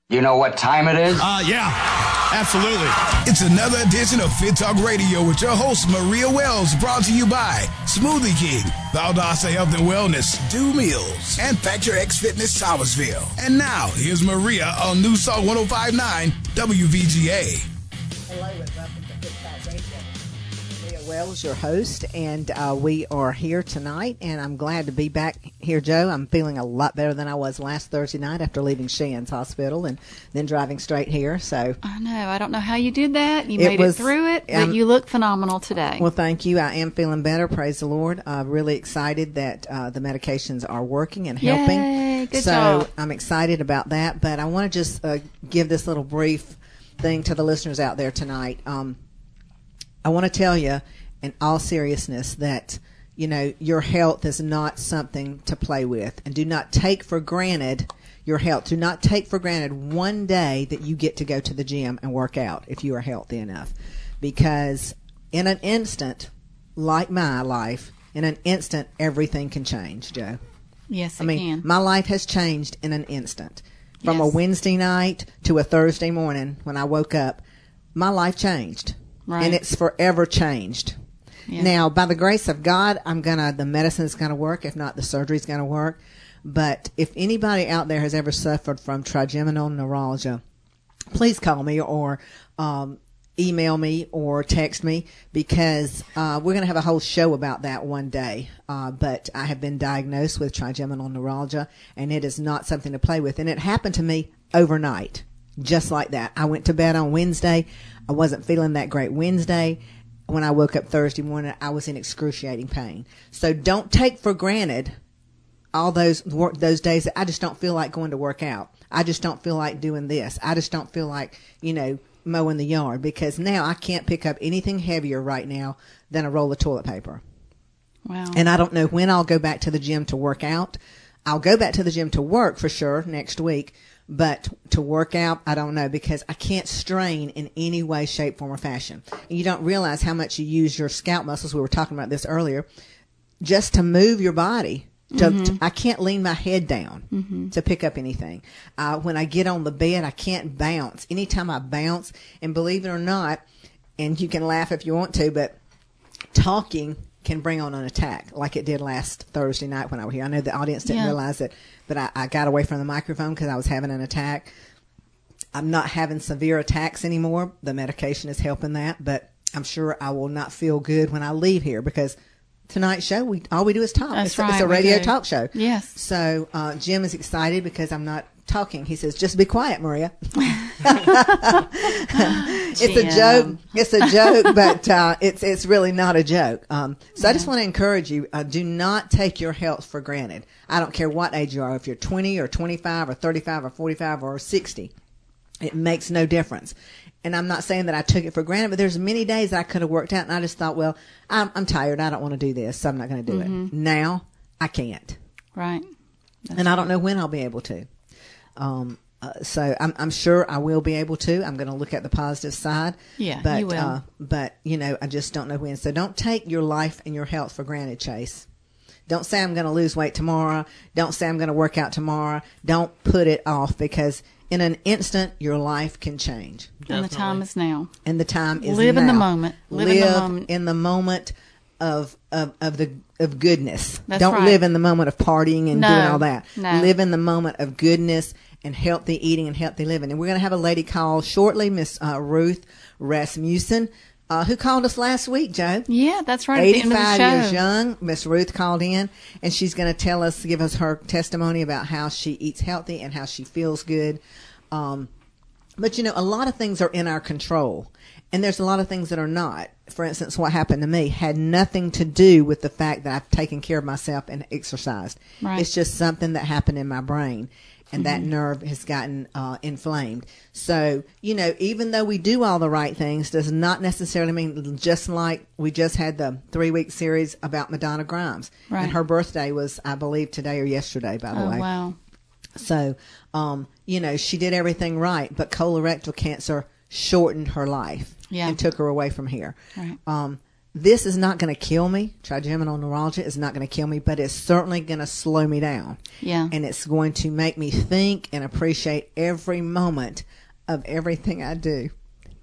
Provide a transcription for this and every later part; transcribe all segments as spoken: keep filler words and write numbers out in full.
You know what time it is? Uh, yeah, absolutely. It's another edition of Fit Talk Radio with your host, Maria Wells, brought to you by Smoothie King, Valdosta Health and Wellness, Do Meals, and Factor X Fitness, Thomasville. And now, here's Maria on News Talk one oh five point nine W V G A. Hello and welcome to Fit Talk Radio. Maria Wells, your host, and uh, we are here tonight, and I'm glad to be back here, Joe. I'm feeling a lot better than I was last Thursday night after leaving Shands Hospital and then driving straight here. So I know. I don't know how you did that. You it made was, it through it, but um, you look phenomenal today. Well, thank you. I am feeling better. Praise the Lord. I'm uh, really excited that uh, the medications are working and helping. Yay, good so job. I'm excited about that. But I want to just uh, give this little brief thing to the listeners out there tonight. Um, I want to tell you, in all seriousness, that you know your health is not something to play with, and do not take for granted your health. Do not take for granted one day that you get to go to the gym and work out if you are healthy enough, because in an instant, like my life, in an instant everything can change, Joe. Yes, it I mean, can. my life has changed in an instant. From Yes. a Wednesday night to a Thursday morning when I woke up, my life changed. Right. And it's forever changed. Yeah. Now, by the grace of God, I'm gonna the medicine's gonna work. If not, the surgery's gonna work. But if anybody out there has ever suffered from trigeminal neuralgia, please call me or um, email me or text me, because uh, we're going to have a whole show about that one day. Uh, but I have been diagnosed with trigeminal neuralgia, and it is not something to play with. And it happened to me overnight, just like that. I went to bed on Wednesday. I wasn't feeling that great Wednesday. When I woke up Thursday morning, I was in excruciating pain. So don't take for granted all those work, those days that I just don't feel like going to work out. I just don't feel like doing this. I just don't feel like, you know, mowing the yard, because now I can't pick up anything heavier right now than a roll of toilet paper. Wow. And I don't know when I'll go back to the gym to work out. I'll go back to the gym to work for sure next week, but to work out, I don't know, because I can't strain in any way, shape, form, or fashion. And you don't realize how much you use your scalp muscles. We were talking about this earlier, just to move your body. To, Mm-hmm. to, I can't lean my head down Mm-hmm. to pick up anything. Uh, when I get on the bed, I can't bounce. Anytime I bounce, and believe it or not, and you can laugh if you want to, but talking can bring on an attack, like it did last Thursday night when I was here. I know the audience didn't Yeah. realize it, but I, I got away from the microphone because I was having an attack. I'm not having severe attacks anymore. The medication is helping that, but I'm sure I will not feel good when I leave here, because tonight's show, we all we do is talk. That's it's, right, it's a we radio do. talk show. Yes. So uh, Jim is excited because I'm not talking. He says, "Just be quiet, Maria." It's a Jim. joke. It's a joke, but uh, it's it's really not a joke. Um, so I just want to encourage you: uh, do not take your health for granted. I don't care what age you are. If you're twenty or twenty-five or thirty-five or forty-five or sixty, it makes no difference. And I'm not saying that I took it for granted, but there's many days I could have worked out, and I just thought, well, I'm, I'm tired. I don't want to do this, so I'm not going to do Mm-hmm. it. Now I can't, Right. That's and I don't know when I'll be able to. Um, uh, so I'm, I'm sure I will be able to. I'm going to look at the positive side. Yeah, but, you will. Uh, but you know, I just don't know when. So don't take your life and your health for granted, Chase. Don't say I'm going to lose weight tomorrow. Don't say I'm going to work out tomorrow. Don't put it off, because in an instant, your life can change. And the time is now. And the time is Live in the now. moment. Live Live in the moment. in the moment of of, of the of goodness. That's Don't right. live in the moment of partying and No, doing all that. no. Live in the moment of goodness and healthy eating and healthy living. And we're going to have a lady call shortly, Miss uh, Ruth Rasmussen, uh, who called us last week, Joe. Yeah, that's right. At the end of the eighty-five show. years young. Miss Ruth called in, and she's going to tell us, give us her testimony about how she eats healthy and how she feels good. Um, but, you know, a lot of things are in our control, and there's a lot of things that are not. For instance, what happened to me had nothing to do with the fact that I've taken care of myself and exercised. Right. It's just something that happened in my brain, and that Mm-hmm. nerve has gotten uh, inflamed. So, you know, even though we do all the right things, does not necessarily mean, just like we just had the three-week series about Madonna Grimes. Right. And her birthday was, I believe, today or yesterday, by the Oh, way. wow. So, um, you know, she did everything right, but colorectal cancer shortened her life Yeah. and took her away from here. Right. Um, this is not going to kill me. Trigeminal neuralgia is not going to kill me, but it's certainly going to slow me down. Yeah. And it's going to make me think and appreciate every moment of everything I do.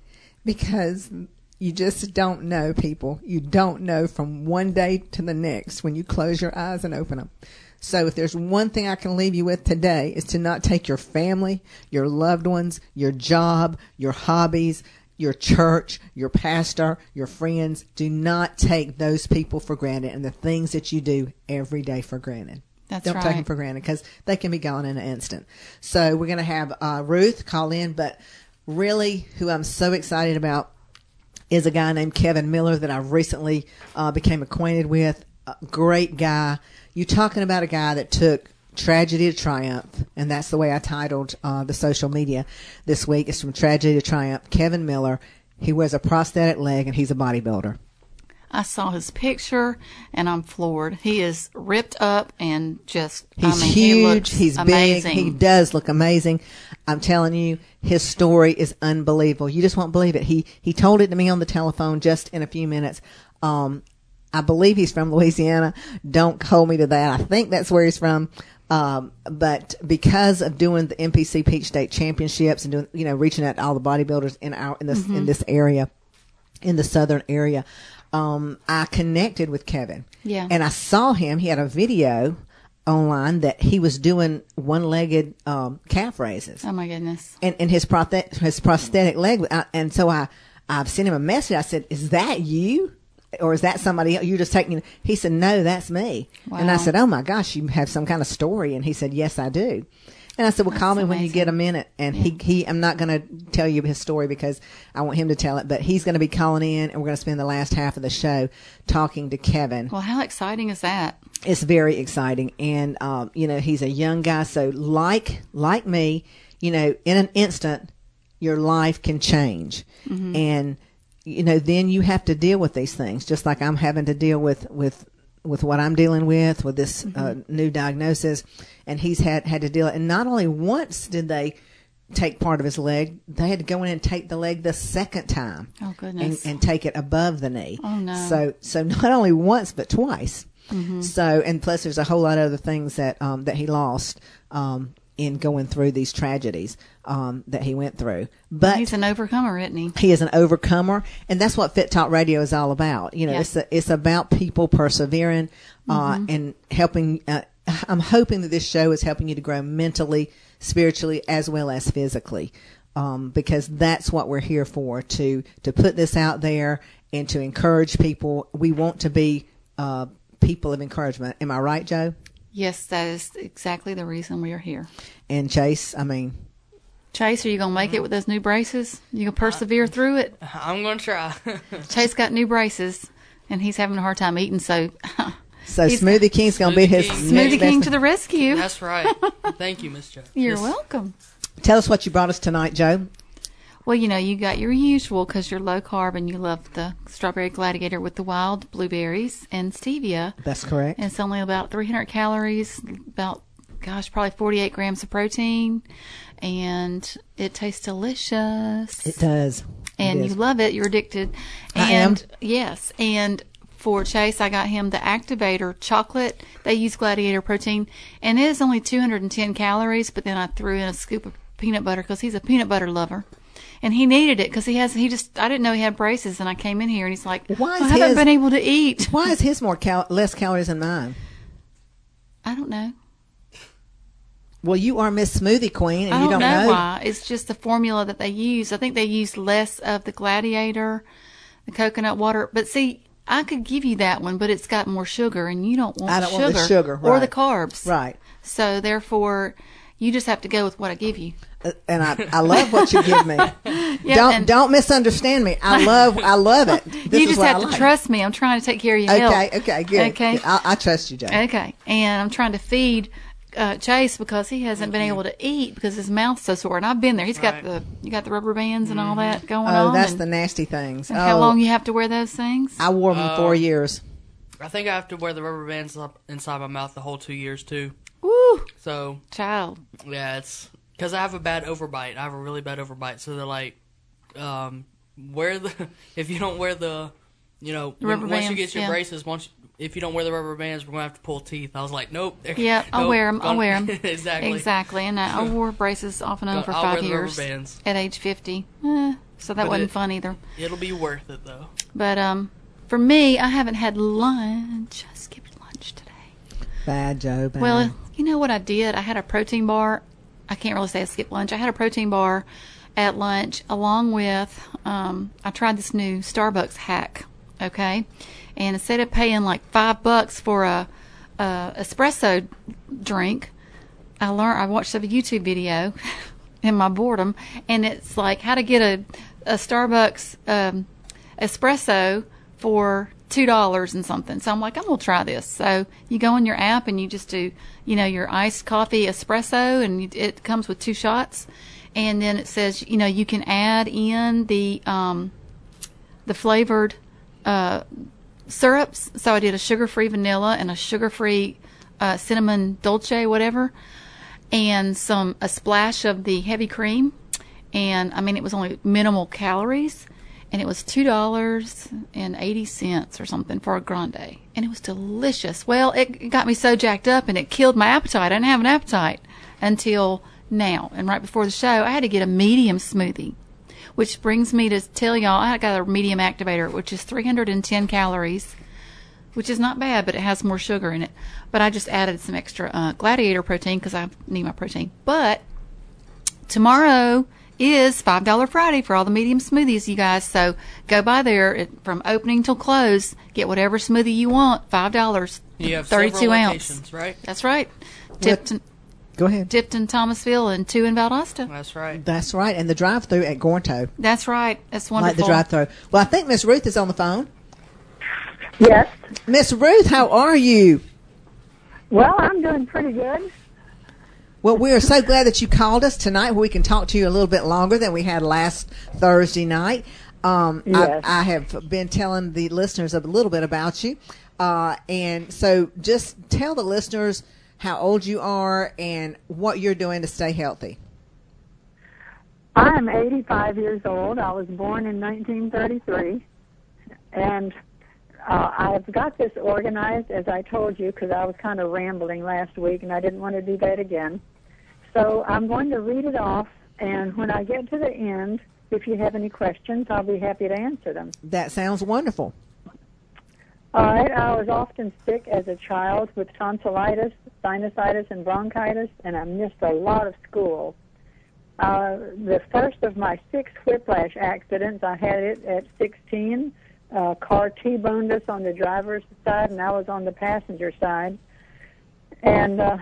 Because you just don't know, people. You don't know from one day to the next when you close your eyes and open them. So if there's one thing I can leave you with today, is to not take your family, your loved ones, your job, your hobbies, your church, your pastor, your friends. Do not take those people for granted and the things that you do every day for granted. That's Don't right. take them for granted because they can be gone in an instant. So we're going to have uh, Ruth call in, but really who I'm so excited about is a guy named Kevin Miller that I recently uh, became acquainted with. A great guy. You're talking about a guy that took tragedy to triumph, and that's the way I titled uh, the social media this week. It's from tragedy to triumph. Kevin Miller. He wears a prosthetic leg, and he's a bodybuilder. I saw his picture, and I'm floored. He is ripped up and just, He's I mean, huge. he looks He's amazing. big. He does look amazing. I'm telling you, his story is unbelievable. You just won't believe it. He he told it to me on the telephone just in a few minutes. Um, I believe he's from Louisiana. Don't hold me to that. I think that's where he's from. Um, but because of doing the N P C Peach State Championships and doing, you know, reaching out to all the bodybuilders in our in this Mm-hmm. in this area, in the southern area, um, I connected with Kevin. Yeah. And I saw him. He had a video online that he was doing one-legged um, calf raises, Oh, my goodness. and and his prosthet his prosthetic leg. I, and so I I've sent him a message. I said, "Is that you?" Or is that somebody else? You're just taking. He said, "No, that's me." Wow. And I said, "Oh my gosh, you have some kind of story." And he said, "Yes, I do." And I said, "Well, That's call me when you amazing. get a minute." And he, he, I'm not going to tell you his story because I want him to tell it. But he's going to be calling in, and we're going to spend the last half of the show talking to Kevin. Well, how exciting is that? It's very exciting, and um, you know, he's a young guy. So, like like me, you know, in an instant, your life can change, Mm-hmm. and you know, then you have to deal with these things, just like I'm having to deal with with with what I'm dealing with with this Mm-hmm. uh, new diagnosis, and he's had had to deal. And not only once did they take part of his leg, they had to go in and take the leg the second time. Oh, and, goodness. and take it above the knee. Oh, no. So so not only once but twice. Mm-hmm. So, and plus there's a whole lot of other things that um, that he lost um, in going through these tragedies um, that he went through. But He's an overcomer, isn't he? he is an overcomer, and that's what Fit Talk Radio is all about. You know, Yeah. it's a, it's about people persevering uh, Mm-hmm. and helping. Uh, I'm hoping that this show is helping you to grow mentally, spiritually, as well as physically, um, because that's what we're here for, to to put this out there and to encourage people. We want to be uh, people of encouragement. Am I right, Joe? Yes, that is exactly the reason we are here. And Chase, I mean, Chase, are you going to make it with those new braces? You going to persevere through it? I'm going to try. Chase got new braces, and he's having a hard time eating, so so He's- Smoothie King's going to be Smoothie his King. next Smoothie best King man. to the rescue. That's right. Thank you, Miss Jo. You're Yes. welcome. Tell us what you brought us tonight, Joe. Well, you know, you got your usual because you're low carb and you love the strawberry gladiator with the wild blueberries and stevia. That's correct. And it's only about three hundred calories, about, gosh, probably forty-eight grams of protein. And it tastes delicious. It does. and It you is. love it. You're addicted. I And am. yes. And for Chase, I got him the Activator chocolate. They use gladiator protein. And it is only two hundred ten calories, but then I threw in a scoop of peanut butter because he's a peanut butter lover. And he needed it because he has, he just, I didn't know he had braces. And I came in here and he's like, Why is I haven't his- been able to eat. Why is his more cal- less calories than mine? I don't know. Well, you are Miss Smoothie Queen, and I you don't, don't know, know. why. It's just the formula that they use. I think they use less of the gladiator, the coconut water. But see, I could give you that one, but it's got more sugar, and you don't want I the don't sugar, want the sugar, or right. the carbs. Right. So therefore, you just have to go with what I give you. Uh, And I, I love what you give me. Yeah, don't and- don't misunderstand me. I love I love it. This you is just what have I to like. trust me. I'm trying to take care of your Okay, health. okay, good. Okay. I, I trust you, Joe. Okay, and I'm trying to feed uh, Chase because he hasn't been able to eat because his mouth's so sore. And I've been there. He's got Right. the you got the rubber bands and all that going Oh, on. that's and, the nasty things. and oh, how long you have to wear those things? I wore them four Oh. years. I think I have to wear the rubber bands up inside my mouth the whole two years, too. Woo, So, child. yeah, it's because I have a bad overbite. I have a really bad overbite. So they're like, um, wear the if you don't wear the you know, The when, rubber once you bands, get your yeah. braces, once if you don't wear the rubber bands, we're going to have to pull teeth. I was like, nope. Yeah, I'll nope, wear them. I'll gonna- wear them. exactly. Exactly. And I, I wore braces off and on I'll for wear five the rubber years bands. at age fifty. Eh, so that But wasn't it- fun either. It'll be worth it, though. But um, for me, I haven't had lunch. I skipped lunch today. Bad, Joe. Bad. Well, you know what I did? I had a protein bar. I can't really say I skipped lunch. I had a protein bar at lunch along with, um, I tried this new Starbucks hack, okay? And instead of paying like five bucks for a, a espresso drink, I learned, I watched a YouTube video in my boredom, and it's like how to get a, a Starbucks um, espresso for two dollars and something. So I'm like, I'm going to try this. So you go on your app and you just do, you know, your iced coffee espresso, and you, it comes with two shots. And then it says, you know, you can add in the um, the flavored uh, syrups. So I did a sugar-free vanilla and a sugar-free uh, cinnamon dolce, whatever, and some a splash of the heavy cream. And I mean, it was only minimal calories, and it was two dollars and eighty cents or something for a grande, and it was delicious. Well, it, it got me so jacked up, and it killed my appetite. I didn't have an appetite until now, and right before the show, I had to get a medium smoothie, which brings me to tell y'all I got a medium activator, which is three hundred ten calories, which is not bad, but it has more sugar in it. But I just added some extra uh, Gladiator protein because I need my protein. But tomorrow is five dollar Friday for all the medium smoothies, you guys. So go by there it, from opening till close. Get whatever smoothie you want, five dollars. You have thirty-two several ounce. locations, right? That's right. Tipton, Go ahead. dipped in Thomasville and two in Valdosta. That's right. That's right. And the drive-through at Gornto. That's right. That's Like wonderful. the drive-through. Well, I think Miss Ruth is on the phone. Yes. Miss Ruth, how are you? Well, I'm doing pretty good. Well, we are so glad that you called us tonight where we can talk to you a little bit longer than we had last Thursday night. Um, Yes. I, I have been telling the listeners a little bit about you. Uh, and so just tell the listeners how old you are and what you're doing to stay healthy. I'm eighty-five years old. I was born in nineteen thirty-three. And uh, I've got this organized, as I told you, because I was kind of rambling last week, and I didn't want to do that again. So I'm going to read it off, and when I get to the end, if you have any questions, I'll be happy to answer them. That sounds wonderful. All right, I was often sick as a child with tonsillitis, sinusitis, and bronchitis, and I missed a lot of school. Uh, the first of my six whiplash accidents, I had it at sixteen. Uh, car T-boned us on the driver's side, and I was on the passenger side. And uh,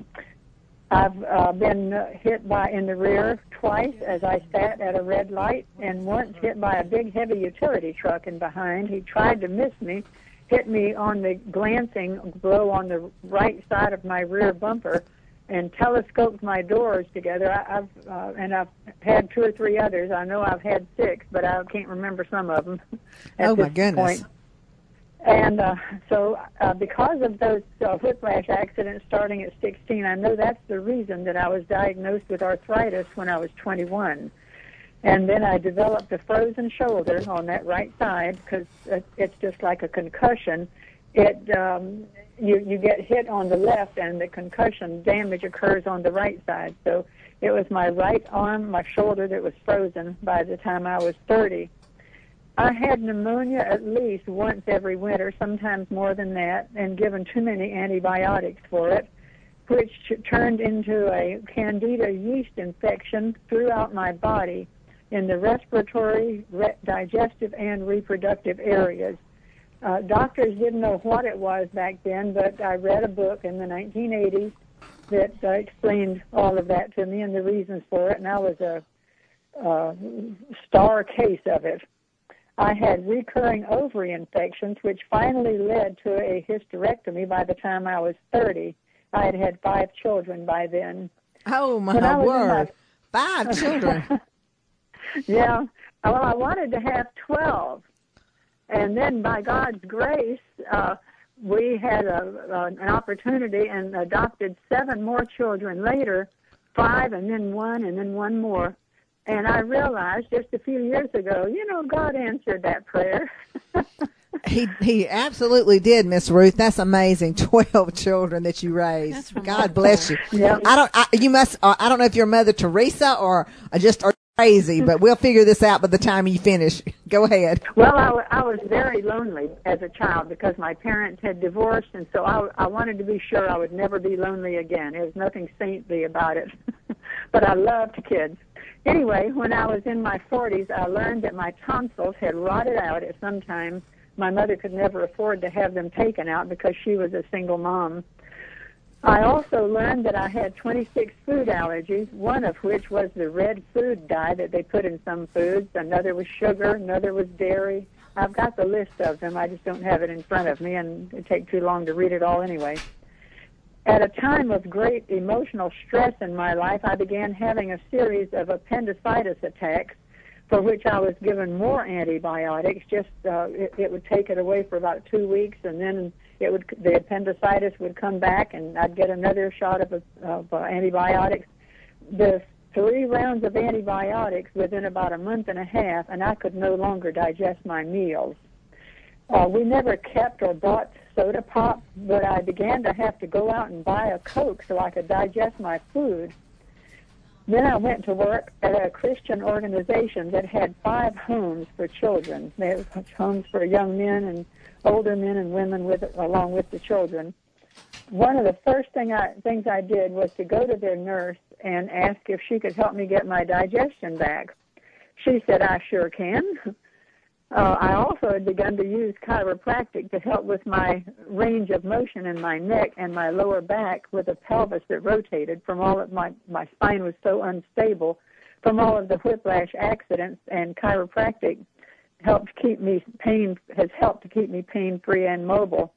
I've uh, been uh, hit by in the rear twice as I sat at a red light, and once hit by a big, heavy utility truck in behind. He tried to miss me, hit me on the glancing blow on the right side of my rear bumper, and telescoped my doors together. I, I've uh, and I've had two or three others. I know I've had six, but I can't remember some of them. At Oh, my this goodness. Point. And uh, so, uh, because of those uh, whiplash accidents starting at sixteen, I know that's the reason that I was diagnosed with arthritis when I was twenty-one. And then I developed a frozen shoulder on that right side because it's just like a concussion. It um, you you get hit on the left, and the concussion damage occurs on the right side. So it was my right arm, my shoulder that was frozen by the time I was thirty. I had pneumonia at least once every winter, sometimes more than that, and given too many antibiotics for it, which turned into a candida yeast infection throughout my body in the respiratory, re- digestive, and reproductive areas. Uh, doctors didn't know what it was back then, but I read a book in the nineteen eighties that uh, explained all of that to me and the reasons for it, and I was a uh, star case of it. I had recurring ovary infections, which finally led to a hysterectomy by the time I was thirty. I had had five children by then. Oh, my When I was in word. my- Five children. Yeah. Well, I wanted to have twelve. And then by God's grace, uh, we had a, uh, an opportunity and adopted seven more children later, five and then one and then one more. And I realized just a few years ago, you know, God answered that prayer. He he absolutely did, Miss Ruth. That's amazing. Twelve children that you raised. That's God bless you. Yeah. I don't. I, you must. Uh, I don't know if you're Mother Teresa or uh, just are crazy, but we'll figure this out by the time you finish. Go ahead. Well, I, w- I was very lonely as a child because my parents had divorced, and so I, I wanted to be sure I would never be lonely again. There's nothing saintly about it, but I loved kids. Anyway, when I was in my forties, I learned that my tonsils had rotted out at some time. My mother could never afford to have them taken out because she was a single mom. I also learned that I had twenty-six food allergies, one of which was the red food dye that they put in some foods. Another was sugar, another was dairy. I've got the list of them. I just don't have it in front of me, and it'd take too long to read it all anyway. At a time of great emotional stress in my life, I began having a series of appendicitis attacks, for which I was given more antibiotics. Just uh, it, it would take it away for about two weeks, and then it would the appendicitis would come back, and I'd get another shot of, of uh, antibiotics. The three rounds of antibiotics within about a month and a half, and I could no longer digest my meals. Uh, we never kept or bought soda pop, but I began to have to go out and buy a Coke so I could digest my food. Then I went to work at a Christian organization that had five homes for children. They had homes for young men and older men and women with along with the children. One of the first thing I, things I did was to go to their nurse and ask if she could help me get my digestion back. She said, I sure can. Uh, I also had begun to use chiropractic to help with my range of motion in my neck and my lower back with a pelvis that rotated from all of my, my spine was so unstable from all of the whiplash accidents, and chiropractic helped keep me pain, has helped to keep me pain-free and mobile.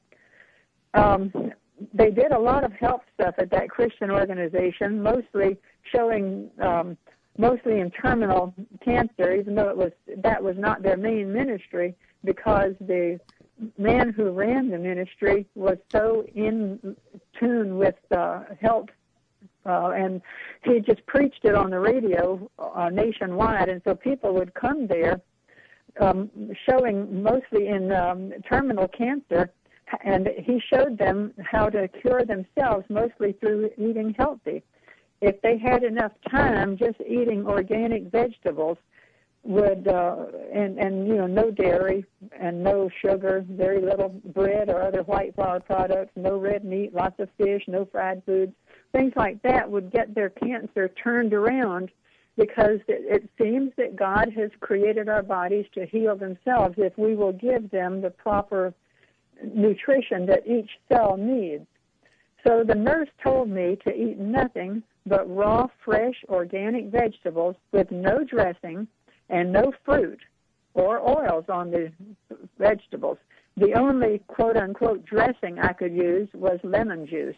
Um, they did a lot of health stuff at that Christian organization, mostly showing um, mostly in terminal cancer, even though it was that was not their main ministry, because the man who ran the ministry was so in tune with uh, health, uh, and he just preached it on the radio uh, nationwide, and so people would come there um, showing mostly in um, terminal cancer, and he showed them how to cure themselves mostly through eating healthy. If they had enough time, just eating organic vegetables would, uh, and, and, you know, no dairy and no sugar, very little bread or other white flour products, no red meat, lots of fish, no fried foods, things like that would get their cancer turned around, because it, it seems that God has created our bodies to heal themselves if we will give them the proper nutrition that each cell needs. So the nurse told me to eat nothing but raw, fresh, organic vegetables with no dressing and no fruit or oils on the vegetables. The only quote-unquote dressing I could use was lemon juice.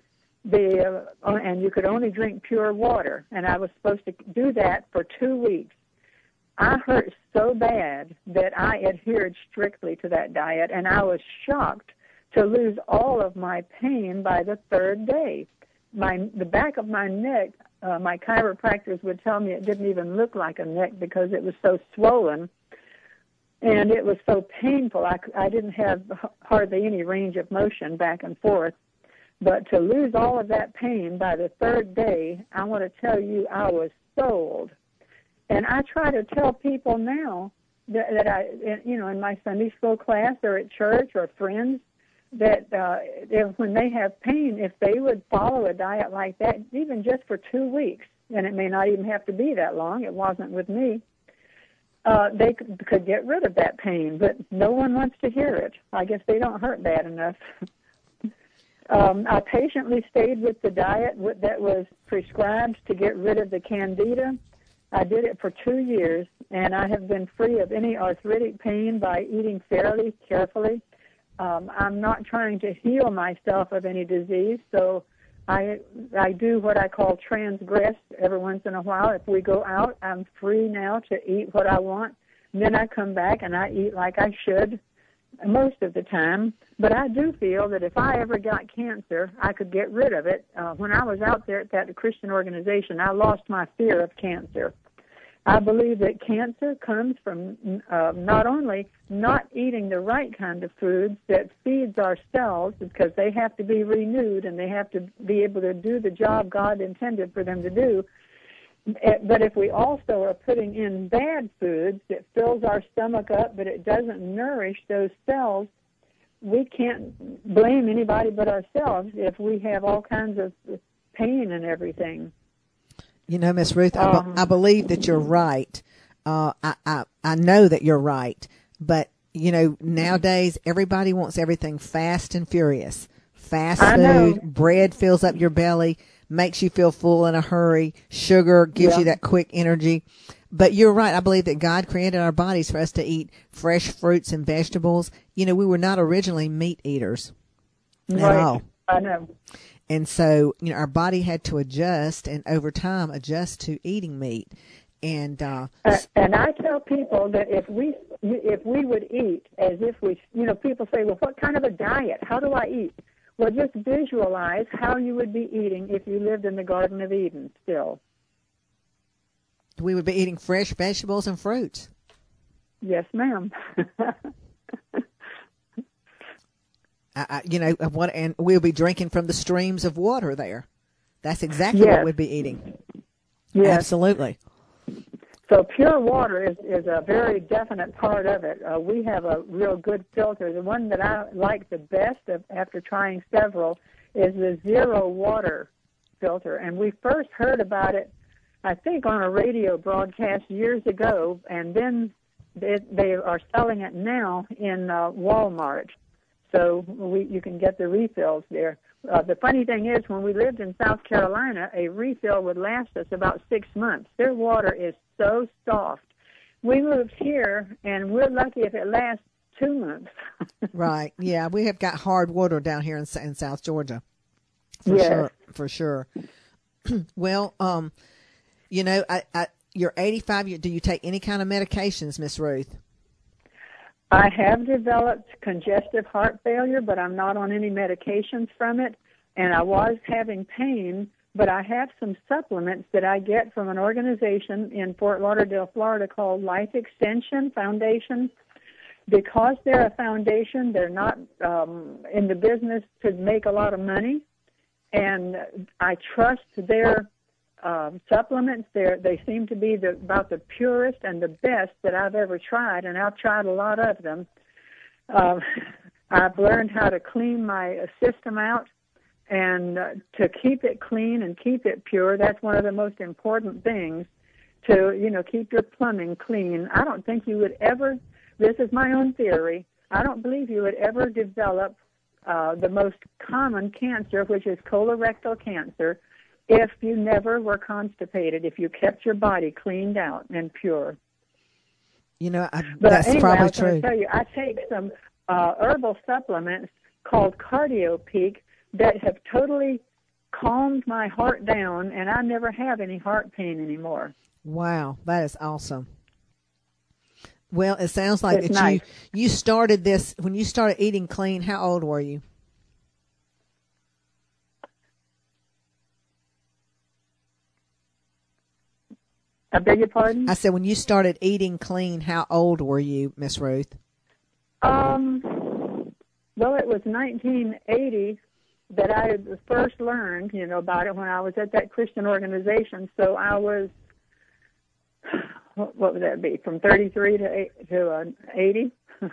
The uh, and you could only drink pure water, and I was supposed to do that for two weeks. I hurt so bad that I adhered strictly to that diet, and I was shocked to lose all of my pain by the third day. My the back of my neck, uh, my chiropractors would tell me it didn't even look like a neck because it was so swollen, and it was so painful. I, I didn't have hardly any range of motion back and forth. But to lose all of that pain by the third day, I want to tell you I was sold. And I try to tell people now that, that I, you know, in my Sunday school class or at church or friends, that uh, if, when they have pain, if they would follow a diet like that, even just for two weeks, and it may not even have to be that long, it wasn't with me, uh, they could, could get rid of that pain, but no one wants to hear it. I guess they don't hurt bad enough. um, I patiently stayed with the diet that was prescribed to get rid of the candida. I did it for two years, and I have been free of any arthritic pain by eating fairly carefully. Um, I'm not trying to heal myself of any disease, so I I do what I call transgress every once in a while. If we go out, I'm free now to eat what I want. And then I come back and I eat like I should most of the time. But I do feel that if I ever got cancer, I could get rid of it. Uh, when I was out there at that Christian organization, I lost my fear of cancer. I believe that cancer comes from uh, not only not eating the right kind of foods that feeds our cells, because they have to be renewed and they have to be able to do the job God intended for them to do, but if we also are putting in bad foods that fills our stomach up but it doesn't nourish those cells, we can't blame anybody but ourselves if we have all kinds of pain and everything. You know, Miss Ruth, I, Um, be- I believe that you're right. Uh, I, I, I know that you're right. But, you know, nowadays everybody wants everything fast and furious. Fast I know. food, bread fills up your belly, makes you feel full in a hurry. Sugar gives Yeah. you that quick energy. But you're right. I believe that God created our bodies for us to eat fresh fruits and vegetables. You know, we were not originally meat eaters at Right. all. I know. And so, you know, our body had to adjust and over time adjust to eating meat. And, uh, Uh, and I tell people that if we if we would eat as if we, you know, people say, well, what kind of a diet? How do I eat? Well, just visualize how you would be eating if you lived in the Garden of Eden still. we would be eating fresh vegetables and fruits. Yes, ma'am. I, I, you know, of what, and we'll be drinking from the streams of water there. That's exactly Yes. what we'd be eating. Yes. Absolutely. So pure water is, is a very definite part of it. Uh, we have a real good filter. The one that I like the best of, after trying several is the zero water filter. And we first heard about it, I think, on a radio broadcast years ago, and then they, they are selling it now in uh, Walmart. So we, you can get the refills there. Uh, the funny thing is, when we lived in South Carolina, a refill would last us about six months. Their water is so soft. We moved here, and we're lucky if it lasts two months. Right. Yeah, we have got hard water down here in, in South Georgia. For Yes. sure. For sure. Well, um, you know, I, I, you're eighty-five. You, do you take any kind of medications, Miss Ruth? I have developed congestive heart failure, but I'm not on any medications from it. And I was having pain, but I have some supplements that I get from an organization in Fort Lauderdale, Florida called Life Extension Foundation. Because they're a foundation, they're not um, in the business to make a lot of money. And I trust their Um, supplements. They're, they seem to be the, about the purest and the best that I've ever tried, and I've tried a lot of them. Uh, I've learned how to clean my uh, system out, and uh, to keep it clean and keep it pure. That's one of the most important things, to, you know, keep your plumbing clean. I don't think you would ever, this is my own theory, I don't believe you would ever develop uh, the most common cancer, which is colorectal cancer, if you never were constipated, if you kept your body cleaned out and pure. You know, I, But that's anyway, probably I was going true. to tell you, I take some uh, herbal supplements called Cardio Peak that have totally calmed my heart down, and I never have any heart pain anymore. Wow, that is awesome. Well, it sounds like It's that nice. you you started this when you started eating clean. How old were you? I beg your pardon? I said when you started eating clean. How old were you, Miss Ruth? Um, well, it was nineteen eighty that I first learned, you know, about it when I was at that Christian organization. So I was, what, what would that be, from thirty-three to eight, to uh, eighty?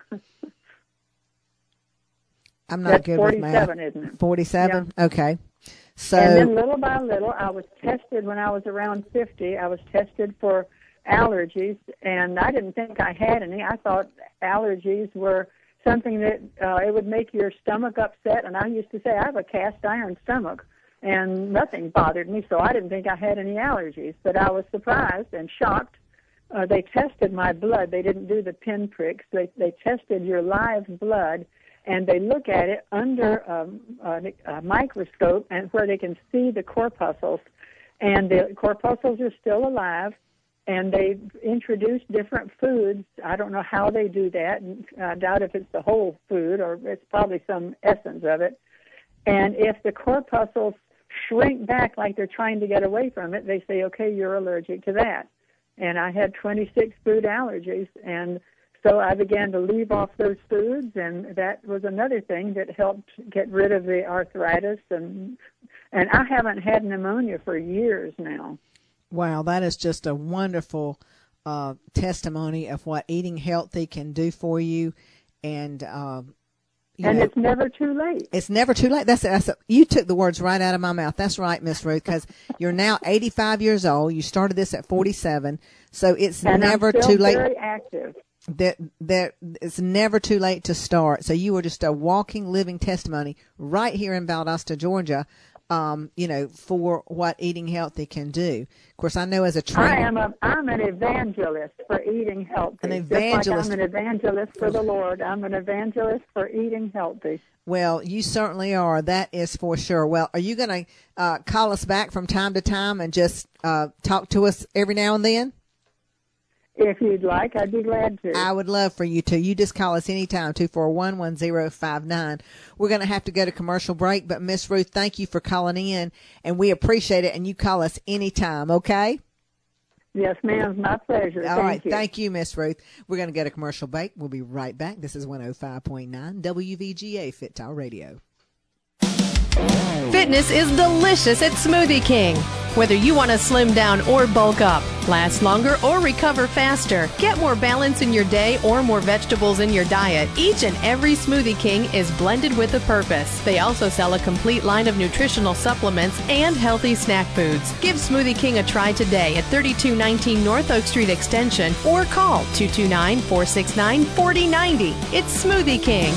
I'm not That's good with math. forty-seven, isn't it? Forty-seven. Okay. So And then little by little, I was tested when I was around fifty. I was tested for allergies, and I didn't think I had any. I thought allergies were something that uh, it would make your stomach upset, and I used to say, I have a cast iron stomach, and nothing bothered me, so I didn't think I had any allergies. But I was surprised and shocked. Uh, they tested my blood. They didn't do the pinpricks. They, they tested your live blood, and they look at it under um, a, a microscope, and where they can see the corpuscles. And the corpuscles are still alive, and they introduce different foods. I don't know how they do that. I doubt if it's the whole food, or it's probably some essence of it. And if the corpuscles shrink back like they're trying to get away from it, they say, okay, you're allergic to that. and I had twenty-six food allergies. And so I began to leave off those foods, and that was another thing that helped get rid of the arthritis. And and I haven't had pneumonia for years now. Wow, that is just a wonderful uh, testimony of what eating healthy can do for you. And uh, you and know, it's never too late. It's never too late. That's, that's a, you took the words right out of my mouth. That's right, Miss Ruth, because you're now eighty-five years old. You started this at forty-seven, so it's and never I'm still too late. Very active. That that it's never too late to start. So you were just a walking, living testimony right here in Valdosta, Georgia. Um, you know, for what eating healthy can do. Of course, I know as a trainer, I am a I'm an evangelist for eating healthy. An evangelist. Just like I'm an evangelist for the Lord. I'm an evangelist for eating healthy. Well, you certainly are. That is for sure. Well, are you going to uh, call us back from time to time and just uh, talk to us every now and then? If you'd like, I'd be glad to. I would love for you to. You just call us anytime, two four one, one zero five nine. We're going to have to go to commercial break, but Miss Ruth, thank you for calling in, and we appreciate it, and you call us anytime, okay? Yes, ma'am. It's my pleasure. All thank right. you. Thank you, Miss Ruth. We're going to go to commercial break. We'll be right back. This is one oh five point nine W V G A Fit Talk Radio. Fitness is delicious at Smoothie King. Whether you want to slim down or bulk up, last longer or recover faster, get more balance in your day or more vegetables in your diet, each and every Smoothie King is blended with a purpose. They also sell a complete line of nutritional supplements and healthy snack foods. Give Smoothie King a try today at thirty-two nineteen North Oak Street Extension or call two two nine, four six nine, four zero nine zero. It's Smoothie King.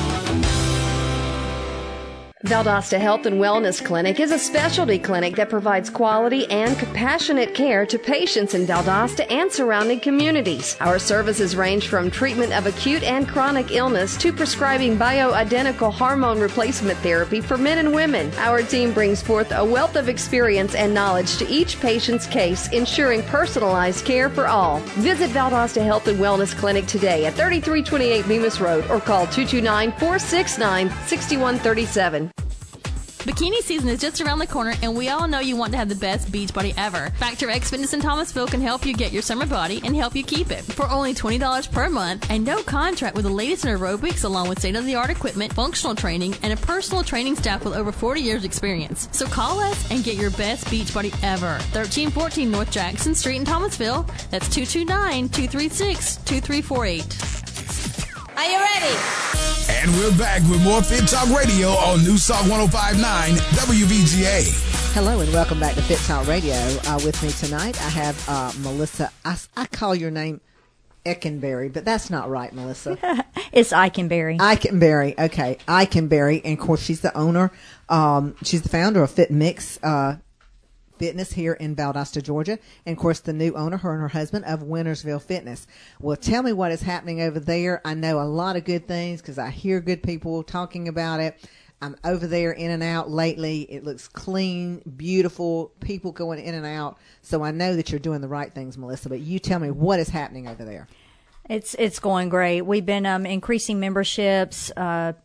Valdosta Health and Wellness Clinic is a specialty clinic that provides quality and compassionate care to patients in Valdosta and surrounding communities. Our services range from treatment of acute and chronic illness to prescribing bioidentical hormone replacement therapy for men and women. Our team brings forth a wealth of experience and knowledge to each patient's case, ensuring personalized care for all. Visit Valdosta Health and Wellness Clinic today at thirty-three twenty-eight Bemis Road or call two two nine, four six nine, six one three seven. Bikini season is just around the corner, and we all know you want to have the best beach body ever. Factor X Fitness in Thomasville can help you get your summer body and help you keep it. For only twenty dollars per month and no contract, with the latest in aerobics along with state-of-the-art equipment, functional training, and a personal training staff with over forty years experience. So call us and get your best beach body ever. thirteen fourteen North Jackson Street in Thomasville. That's two two nine, two three six, two three four eight. Are you ready? And we're back with more Fit Talk Radio on News Talk one oh five point nine W V G A. Hello and welcome back to Fit Talk Radio. Uh, with me tonight, I have uh, Melissa. I, I call your name Eckenberry, but that's not right, Melissa. It's Eikenberry. Eikenberry. Okay, Eikenberry. And, of course, she's the owner. Um, she's the founder of Fit Mix uh, Fitness here in Valdosta, Georgia. And, of course, the new owner, her and her husband, of Wintersville Fitness. Well, tell me what is happening over there. I know a lot of good things because I hear good people talking about it. I'm over there in and out lately. It looks clean, beautiful, people going in and out. So I know that you're doing the right things, Melissa. But you tell me what is happening over there. It's it's going great. We've been um, increasing memberships. Uh,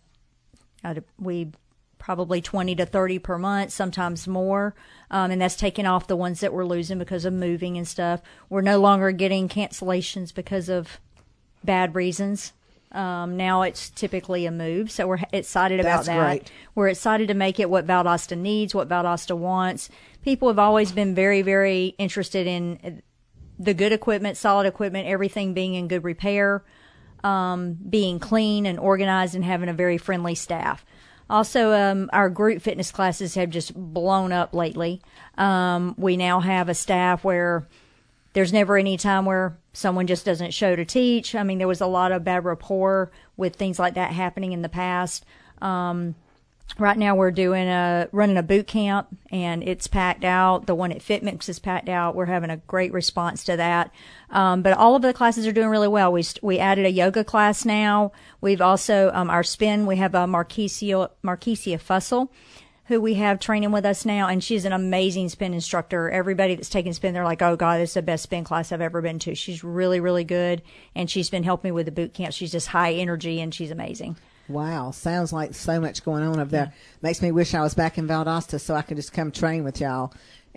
we probably twenty to thirty per month, sometimes more. Um, and that's taking off the ones that we're losing because of moving and stuff. We're no longer getting cancellations because of bad reasons. Um, now it's typically a move, so we're excited about That's that. Great. We're excited to make it what Valdosta needs, what Valdosta wants. People have always been very, very interested in the good equipment, solid equipment, everything being in good repair, um, being clean and organized, and having a very friendly staff. Also, um, our group fitness classes have just blown up lately. Um, we now have a staff where there's never any time where someone just doesn't show to teach. I mean, there was a lot of bad rapport with things like that happening in the past. Um, right now we're doing a, running a boot camp, and it's packed out. The one at FitMix is packed out. We're having a great response to that. Um, but all of the classes are doing really well. We, we added a yoga class now. We've also, um, our spin, we have a Marquisia, Marquisia Fussell, who we have training with us now, and she's an amazing spin instructor. Everybody that's taken spin, they're like, oh, God, this is the best spin class I've ever been to. She's really, really good, and she's been helping me with the boot camp. She's just high energy, and she's amazing. Wow, sounds like so much going on over there. Yeah. Makes me wish I was back in Valdosta so I could just come train with y'all.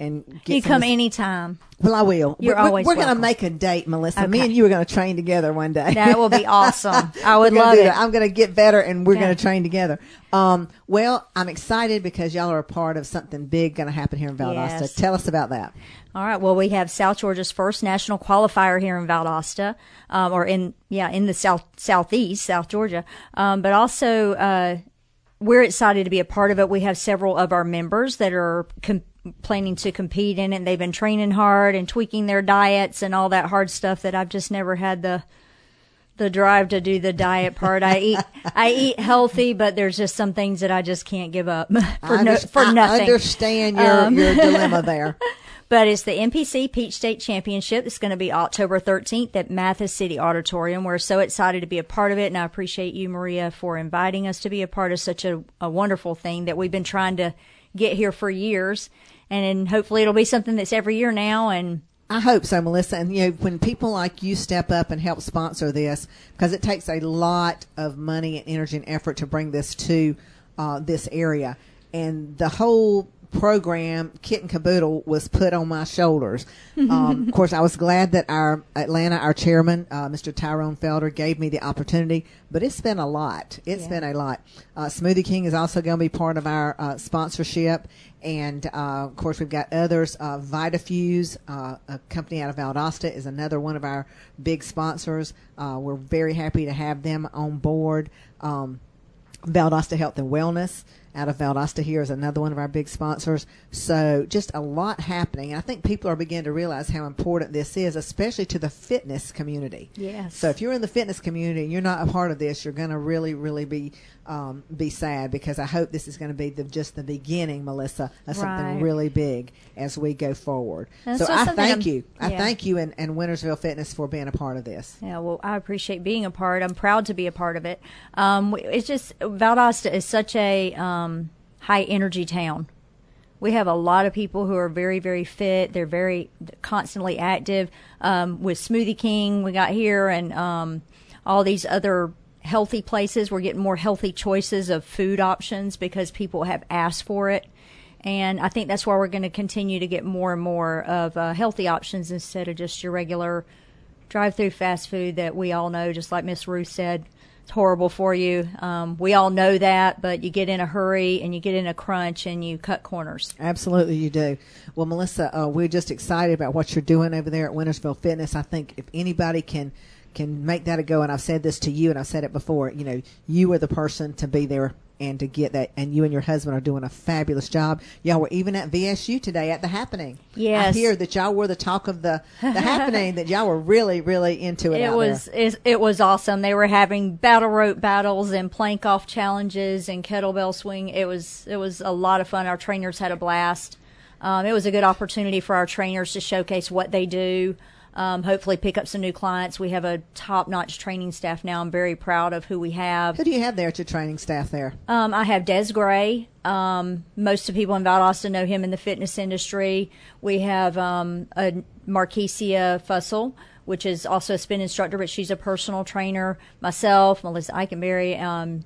and get You some come of- anytime. Well, I will. You're we're, always We're going to welcome. make a date, Melissa. Me Okay. and you are going to train together one day. That will be awesome. I would We're gonna love do it. that. I'm going to get better, and we're Okay. going to train together. Um, well, I'm excited because y'all are a part of something big going to happen here in Valdosta. Yes. Tell us about that. All right. Well, we have South Georgia's first national qualifier here in Valdosta, um, or in yeah, in the south southeast, South Georgia. Um, but also, uh, we're excited to be a part of it. We have several of our members that are com- planning to compete in it. And they've been training hard and tweaking their diets and all that hard stuff that I've just never had the the drive to do the diet part. I eat I eat healthy, but there's just some things that I just can't give up for I no, under- for nothing. I understand your, Um, your dilemma there. But it's the N P C Peach State Championship. It's going to be October thirteenth at Mathis City Auditorium. We're so excited to be a part of it, and I appreciate you, Maria, for inviting us to be a part of such a, a wonderful thing that we've been trying to get here for years. And then hopefully it'll be something that's every year now. And I hope so, Melissa. And, you know, when people like you step up and help sponsor this, because it takes a lot of money and energy and effort to bring this to uh, this area. And the whole program, kit and caboodle, was put on my shoulders. Um, of course, I was glad that our Atlanta, our chairman, uh, Mister Tyrone Felder, gave me the opportunity, but it's been a lot. It's Yeah. been a lot. Uh, Smoothie King is also going to be part of our uh, sponsorship. And, uh, of course, we've got others. Uh, VitaFuse, uh, a company out of Valdosta, is another one of our big sponsors. Uh, we're very happy to have them on board. Um, Valdosta Health and Wellness out of Valdosta here is another one of our big sponsors. So just a lot happening. And I think people are beginning to realize how important this is, especially to the fitness community. Yes. So if you're in the fitness community and you're not a part of this, you're going to really, really be um, be sad, because I hope this is going to be the, just the beginning, Melissa, of something Right. really big as we go forward. That's so just I something thank I'm- you. I yeah. thank you and, and Wintersville Fitness for being a part of this. Yeah, well, I appreciate being a part. I'm proud to be a part of it. Um, we- it's just, Valdosta is such a um, high energy town. We have a lot of people who are very, very fit. They're very constantly active. Um, with Smoothie King, we got here, and um, all these other healthy places. We're getting more healthy choices of food options because people have asked for it. And I think that's why we're going to continue to get more and more of uh, healthy options instead of just your regular drive-through fast food that we all know, just like Miss Ruth said, it's horrible for you. Um, we all know that, but you get in a hurry and you get in a crunch and you cut corners. Absolutely, you do. Well, Melissa, uh, we're just excited about what you're doing over there at Wintersville Fitness. I think if anybody can can make that a go, and I've said this to you, and I've said it before, you know, you are the person to be there and to get that, and you and your husband are doing a fabulous job. Y'all were even at V S U today at the happening. Yes. I hear that y'all were the talk of the, the happening, that y'all were really, really into it It out was there. it, it was awesome. They were having battle rope battles and plank off challenges and kettlebell swing. It was it was a lot of fun. Our trainers had a blast. Um, it was a good opportunity for our trainers to showcase what they do. Um, hopefully pick up some new clients. We have a top-notch training staff now. I'm very proud of who we have. Who do you have there at your training staff there? Um, I have Des Gray. Um, most of the people in Valdosta know him in the fitness industry. We have um, a Marquesia Fussell, which is also a spin instructor, but she's a personal trainer. Myself, Melissa Eikenberry, um,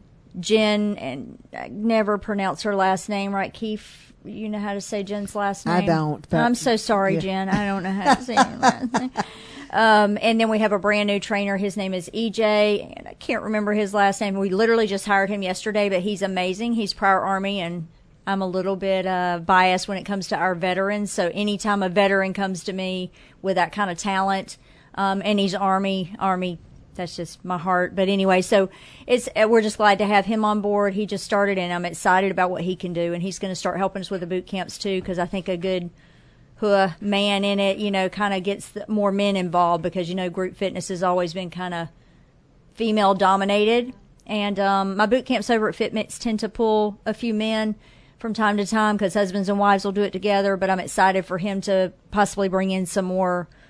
Jen, and I never pronounce her last name right. Keith, you know how to say Jen's last name? I don't. But I'm so sorry, yeah. Jen. I don't know how to say your last name. Um, and then we have a brand new trainer. His name is E J, and I can't remember his last name. We literally just hired him yesterday, but he's amazing. He's prior Army, and I'm a little bit uh, biased when it comes to our veterans. So anytime a veteran comes to me with that kind of talent, um, and he's Army, Army, that's just my heart. But anyway, so it's we're just glad to have him on board. He just started, and I'm excited about what he can do. And he's going to start helping us with the boot camps too, because I think a good uh, man in it, you know, kind of gets the, more men involved, because you know group fitness has always been kind of female dominated. And um, my boot camps over at FitMix tend to pull a few men from time to time, because husbands and wives will do it together. But I'm excited for him to possibly bring in some more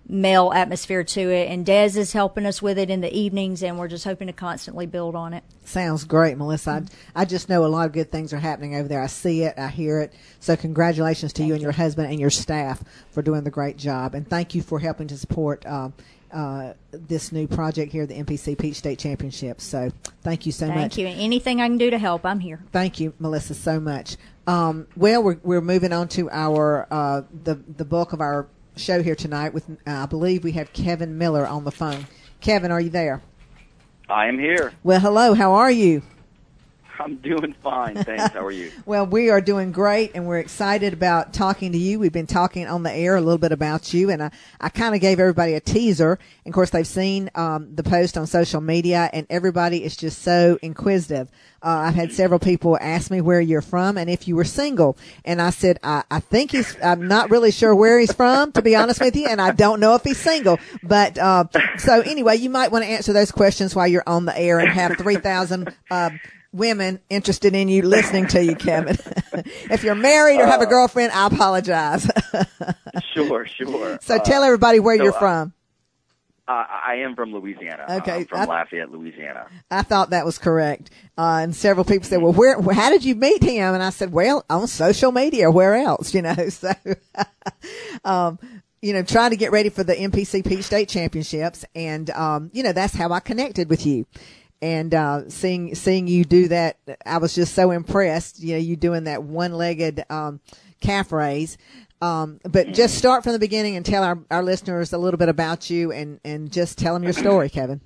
male atmosphere to it. And Des is helping us with it in the evenings, and we're just hoping to constantly build on it. Sounds great, Melissa. I, I just know a lot of good things are happening over there. I see it. I hear it. So congratulations to you and your husband and your staff for doing the great job. And thank you for helping to support um, uh, this new project here, the N P C Peach State Championships. So thank you so Thank much. Thank you. And anything I can do to help, I'm here. Thank you, Melissa, so much. Um, well, we're, we're moving on to our uh, the, the bulk of our show here tonight. With uh, I believe we have Kevin Miller on the phone. Kevin, are you there? I am here. Well, hello. How are you? I'm doing fine, thanks. How are you? Well, we are doing great, and we're excited about talking to you. We've been talking on the air a little bit about you, and I, I kind of gave everybody a teaser. And, of course, they've seen um, the post on social media, and everybody is just so inquisitive. Uh, I've had several people ask me where you're from and if you were single. And I said, I, I think he's, I'm not really sure where he's from, to be honest with you, and I don't know if he's single. But, uh, so anyway, you might want to answer those questions while you're on the air and have three thousand, uh, women interested in you listening to you, Kevin. If you're married or have a girlfriend, I apologize. Sure, sure. So uh, tell everybody where so, you're from. Uh, I am from Louisiana. Okay. I'm from I, Lafayette, Louisiana. I thought that was correct. Uh, and several people said, well, where, how did you meet him? And I said, well, on social media, where else, you know? So, um, you know, trying to get ready for the N P C Peach State Championships. And, um, you know, that's how I connected with you. And, uh, seeing, seeing you do that, I was just so impressed, you know, you doing that one-legged, um, calf raise. Um, but just start from the beginning and tell our, our listeners a little bit about you and, and just tell them your story, Kevin.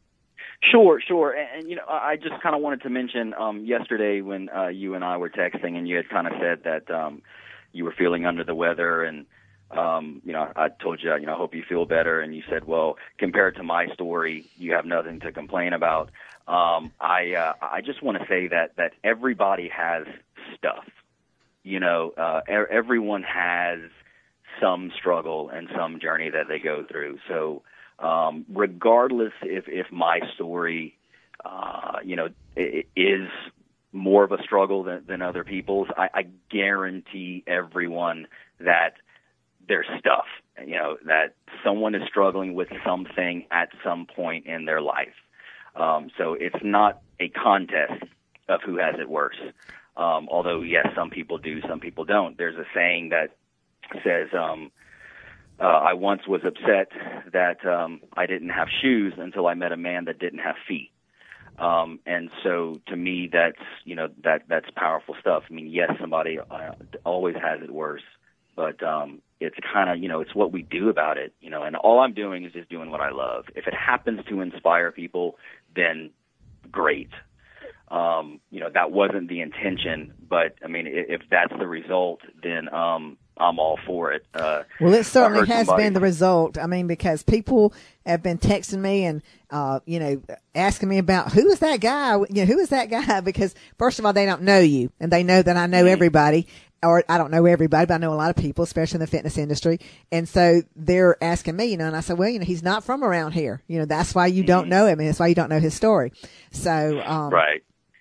Sure, sure. And, and you know, I just kind of wanted to mention, um, yesterday when, uh, you and I were texting and you had kind of said that, um, you were feeling under the weather and, Um, you know, I told you, you know, I hope you feel better. And you said, well, compared to my story, you have nothing to complain about. Um, I, uh, I just want to say that, that everybody has stuff, you know, uh, er- everyone has some struggle and some journey that they go through. So, um, regardless if, if my story, uh, you know, it, it is more of a struggle than, than other people's, I, I guarantee everyone that their stuff, you know, that someone is struggling with something at some point in their life. Um, so it's not a contest of who has it worse. Um, although, yes, some people do, some people don't. There's a saying that says, um, uh, I once was upset that um, I didn't have shoes until I met a man that didn't have feet. Um, and so to me, that's, you know, that, that's powerful stuff. I mean, yes, somebody uh, always has it worse. But um, it's kind of, you know, it's what we do about it, you know, and all I'm doing is just doing what I love. If it happens to inspire people, then great. Um, you know, that wasn't the intention, but, I mean, if that's the result, then um, I'm all for it. Uh, well, it certainly has somebody- been the result. I mean, because people have been texting me and, uh, you know, asking me about who is that guy? You know, who is that guy? Because, first of all, they don't know you, and they know that I know mm-hmm. everybody. Or I don't know everybody, but I know a lot of people, especially in the fitness industry. And so they're asking me, you know, and I said, well, you know, he's not from around here. You know, that's why you mm-hmm. don't know him, and that's why you don't know his story. So, um, right.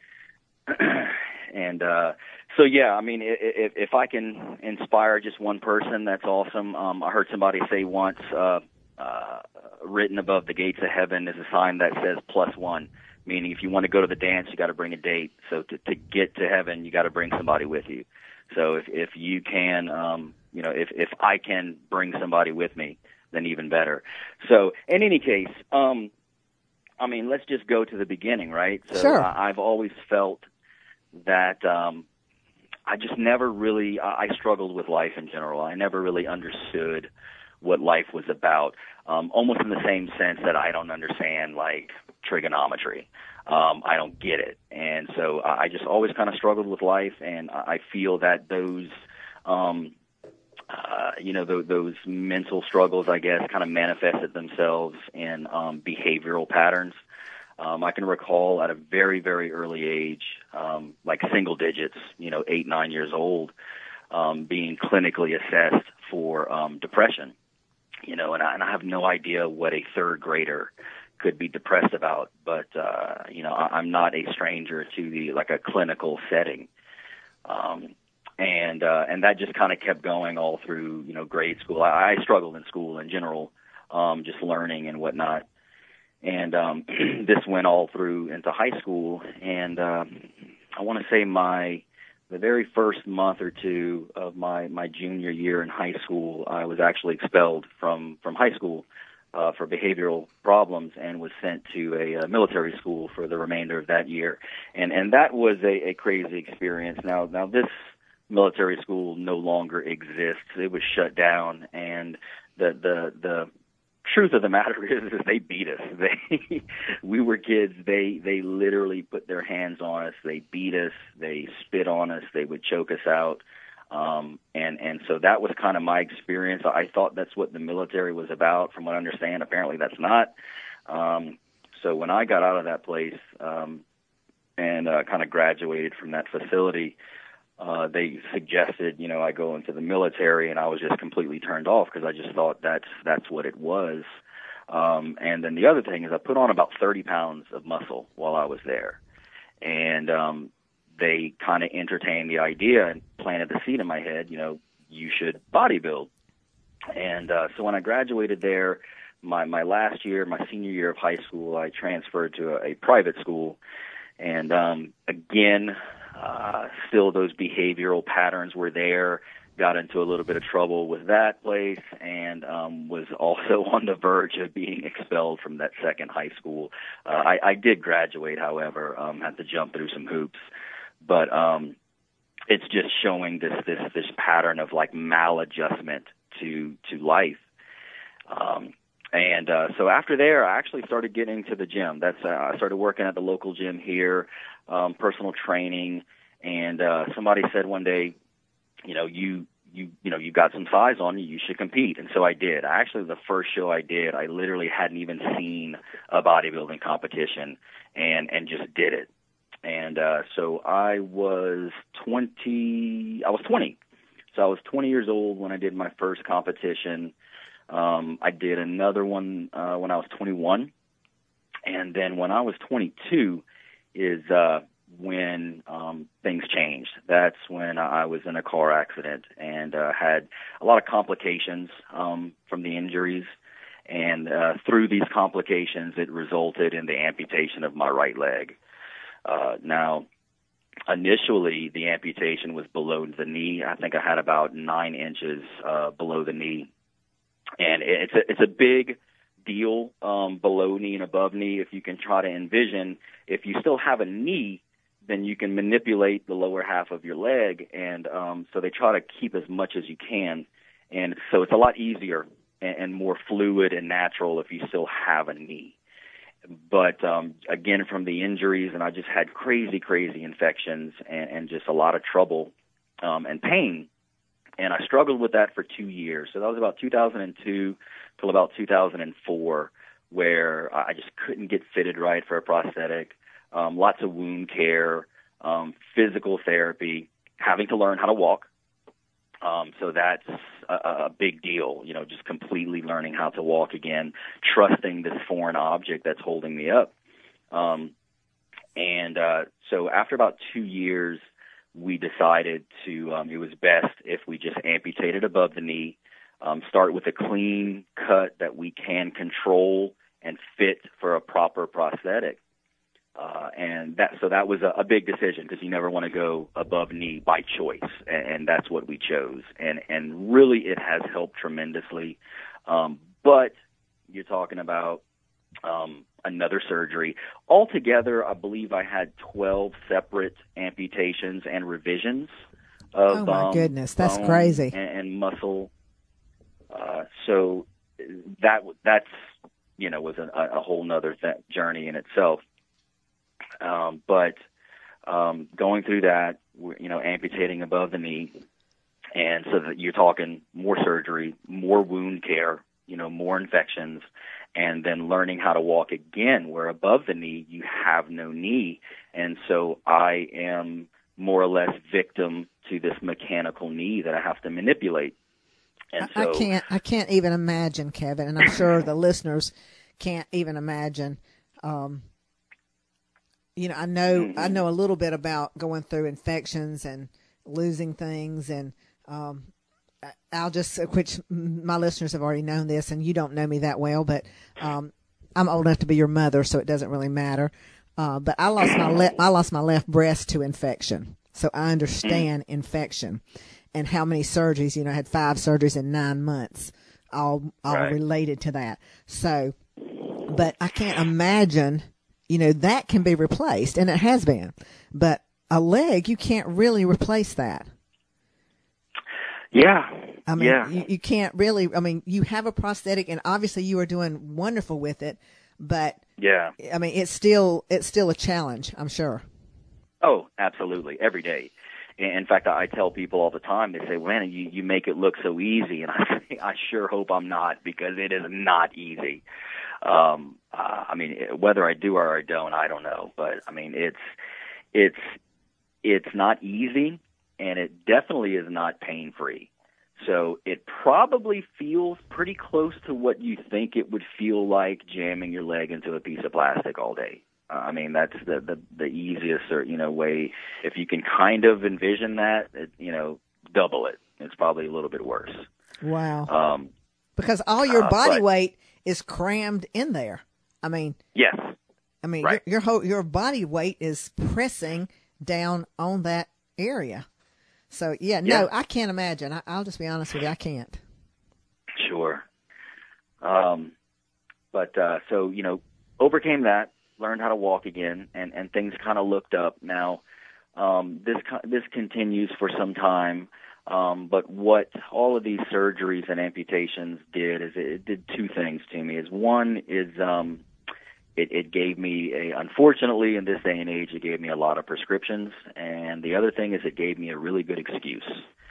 and, uh, so yeah, I mean, if, if I can inspire just one person, that's awesome. Um, I heard somebody say once, uh, uh, written above the gates of heaven is a sign that says plus one, meaning if you want to go to the dance, you got to bring a date. So to, to get to heaven, you got to bring somebody with you. So if, if you can, um, you know, if, if I can bring somebody with me, then even better. So in any case, um, I mean, let's just go to the beginning, right? So sure. I, I've always felt that, um, I just never really, I, I struggled with life in general. I never really understood what life was about, um, almost in the same sense that I don't understand, like, trigonometry. Um, I don't get it. And so I just always kind of struggled with life, and I feel that those, um, uh, you know, th- those mental struggles, I guess, kind of manifested themselves in um, behavioral patterns. Um, I can recall at a very, very early age, um, like single digits, you know, eight, nine years old, um, being clinically assessed for um, depression. You know, and I, and I have no idea what a third grader could be depressed about, but, uh, you know, I, I'm not a stranger to the, like a clinical setting. Um, and, uh, and that just kind of kept going all through, you know, grade school. I, I struggled in school in general. um, just learning and whatnot. And um, this went all through into high school. And uh, I want to say my the very first month or two of my, my junior year in high school, I was actually expelled from, from high school uh, for behavioral problems and was sent to a, a military school for the remainder of that year. And and that was a, a crazy experience. Now, now this military school no longer exists. It was shut down, and the the the truth of the matter is, is they beat us. They, we were kids. They, they literally put their hands on us. They beat us. They spit on us. They would choke us out. Um, and, and so that was kind of my experience. I thought that's what the military was about. From what I understand, apparently that's not. Um, so when I got out of that place, um, and, uh, kind of graduated from that facility, Uh, they suggested, you know, I go into the military, and I was just completely turned off because I just thought that's that's what it was. Um, and then the other thing is I put on about thirty pounds of muscle while I was there. And um, they kind of entertained the idea and planted the seed in my head, you know, you should bodybuild. And uh, so when I graduated there, my, my last year, my senior year of high school, I transferred to a, a private school. And um, again, Uh, still those behavioral patterns were there, got into a little bit of trouble with that place, and um, was also on the verge of being expelled from that second high school. Uh, I, I did graduate, however, um, had to jump through some hoops. But um, it's just showing this, this, this pattern of like maladjustment to, to life. Um, And uh, so after there, I actually started getting to the gym. That's uh, I started working at the local gym here, um, personal training. And uh, somebody said one day, you know, you you you know you got some size on you. You should compete. And so I did. I actually, the first show I did, I literally hadn't even seen a bodybuilding competition, and and just did it. And uh, so I was twenty. I was twenty. So I was twenty years old when I did my first competition. Um, I did another one uh, when I was twenty-one, and then when I was twenty-two is uh, when um, things changed. That's when I was in a car accident and uh, had a lot of complications um, from the injuries, and uh, through these complications, it resulted in the amputation of my right leg. Uh, now, initially, the amputation was below the knee. I think I had about nine inches uh, below the knee. And it's a, it's a big deal um, below knee and above knee. If you can try to envision, if you still have a knee, then you can manipulate the lower half of your leg. And um, so they try to keep as much as you can. And so it's a lot easier and, and more fluid and natural if you still have a knee. But um, again, from the injuries, and I just had crazy, crazy infections and, and just a lot of trouble um, and pain. And I struggled with that for two years. So that was about two thousand two till about two thousand four, where I just couldn't get fitted right for a prosthetic. Um, lots of wound care, um, physical therapy, having to learn how to walk. Um, so that's a, a big deal, you know, just completely learning how to walk again, trusting this foreign object that's holding me up. Um, and uh, so after about two years, we decided to, um, it was best if we just amputated above the knee, um, start with a clean cut that we can control and fit for a proper prosthetic. Uh, and that, so that was a, a big decision because you never want to go above knee by choice. And, and that's what we chose. And, and really it has helped tremendously. Um, but you're talking about, um, another surgery. Altogether, I believe I had twelve separate amputations and revisions of oh my um, goodness, that's bone crazy. and, and muscle. Uh, so that that's you know was a, a whole nother th- journey in itself. Um, but um, going through that, you know, amputating above the knee, and so that you're talking more surgery, more wound care, you know, more infections. And then learning how to walk again, where above the knee, you have no knee. And so I am more or less victim to this mechanical knee that I have to manipulate. And so, I can't, I can't even imagine, Kevin, and I'm sure the listeners can't even imagine. Um, you know, I know, mm-hmm. I know a little bit about going through infections and losing things. And, um, I'll just, which my listeners have already known this, and you don't know me that well, but um, I'm old enough to be your mother, so it doesn't really matter. Uh, but I lost my le- I lost my left breast to infection, so I understand infection and how many surgeries. You know, I had five surgeries in nine months, all all Right. related to that. So, but I can't imagine. You know, that can be replaced, and it has been, but a leg, you can't really replace that. Yeah. I mean, yeah. you, you can't really, I mean, you have a prosthetic, and obviously you are doing wonderful with it, but Yeah. I mean, it's still, it's still a challenge, I'm sure. Oh, absolutely. Every day. In fact, I tell people all the time, they say, man, you, you make it look so easy. And I say, I sure hope I'm not, because it is not easy. Um, uh, I mean, whether I do or I don't, I don't know. But I mean, it's, it's, it's not easy, and it definitely is not pain-free. So it probably feels pretty close to what you think it would feel like jamming your leg into a piece of plastic all day. Uh, I mean, that's the, the, the easiest, or, you know, way. If you can kind of envision that, it, you know, double it. It's probably a little bit worse. Wow. Um, because all your uh, body but- weight is crammed in there. I mean, yes. I mean, Right. your, your whole, your body weight is pressing down on that area. So yeah, no, Yeah. I can't imagine. I, I'll just be honest with you. I can't. Sure. Um, but, uh, so, you know, overcame that, learned how to walk again, and, and things kind of looked up. Now, um, this, co- this continues for some time. Um, but what all of these surgeries and amputations did is it, it did two things to me. Is one is, um, it, it gave me a, unfortunately in this day and age, it gave me a lot of prescriptions. And the other thing is it gave me a really good excuse.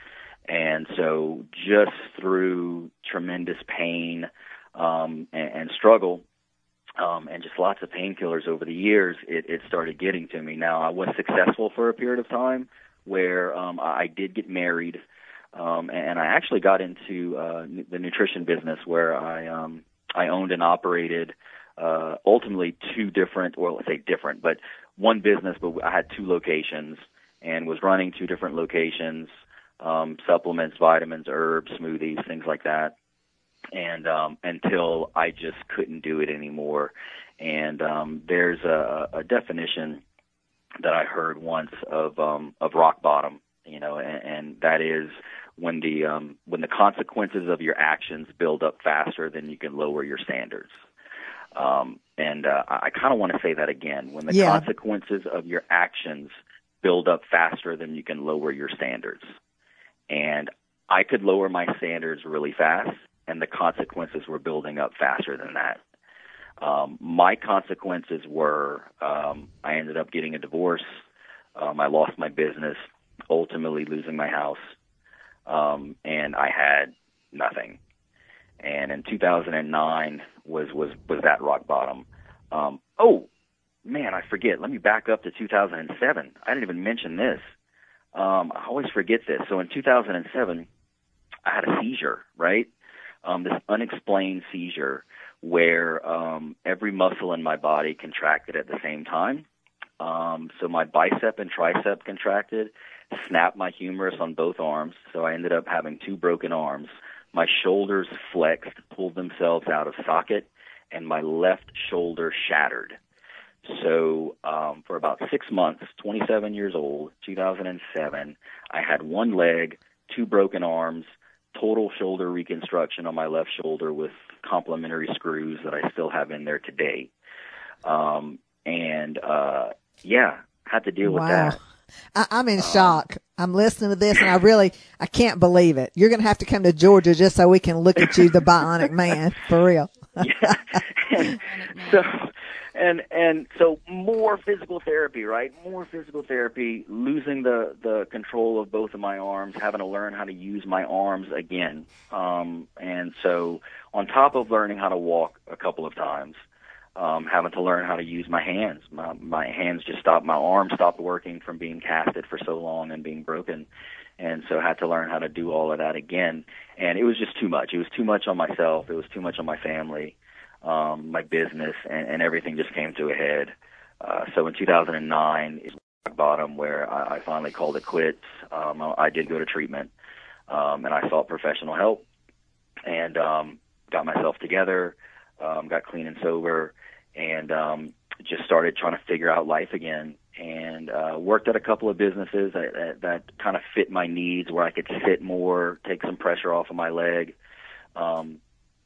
And so just through tremendous pain, um, and, and struggle, um, and just lots of painkillers over the years, it, it started getting to me. Now, I was successful for a period of time where, um, I did get married, um, and I actually got into, uh, the nutrition business, where I, um, I owned and operated, uh, ultimately two different, or let's say different, but one business, but I had two locations and was running two different locations, um, supplements, vitamins, herbs, smoothies, things like that. And, um, until I just couldn't do it anymore. And, um, there's a, a definition that I heard once of, um, of rock bottom, you know, and, and that is when the, um, when the consequences of your actions build up faster than you can lower your standards. Um, and, uh, I kind of want to say that again, when the Yeah. consequences of your actions build up faster than you can lower your standards. And I could lower my standards really fast, and the consequences were building up faster than that. Um, my consequences were, um, I ended up getting a divorce. Um, I lost my business, ultimately losing my house. Um, and I had nothing. And in two thousand nine was, was, was that rock bottom. Um, oh man, I forget. Let me back up to two thousand seven. I didn't even mention this. Um, I always forget this. So in two thousand seven, I had a seizure, right? Um, this unexplained seizure where um, every muscle in my body contracted at the same time. Um, so my bicep and tricep contracted, snapped my humerus on both arms. So I ended up having two broken arms. My shoulders flexed, pulled themselves out of socket, and my left shoulder shattered. So um, for about six months, twenty-seven years old, two thousand seven, I had one leg, two broken arms, total shoulder reconstruction on my left shoulder with complementary screws that I still have in there today. Um, and, uh, yeah, had to deal Wow. with that. I, I'm in shock. I'm listening to this, and I really, I can't believe it. You're going to have to come to Georgia just so we can look at you, the Bionic Man, for real. Yeah. and, so, and, and so more physical therapy, right? More physical therapy, losing the, the control of both of my arms, having to learn how to use my arms again. Um, and so on top of learning how to walk a couple of times, um, having to learn how to use my hands, my, my hands just stopped, my arms stopped working from being casted for so long and being broken. And so I had to learn how to do all of that again. And it was just too much. It was too much on myself. It was too much on my family, um, my business, and, and everything just came to a head. Uh, so in two thousand nine is rock bottom, where I, I finally called it quits. Um, I, I did go to treatment. um, and I sought professional help and um, got myself together, um, got clean and sober, and um, just started trying to figure out life again. And uh, worked at a couple of businesses that, that, that kind of fit my needs, where I could sit more, take some pressure off of my leg. Um,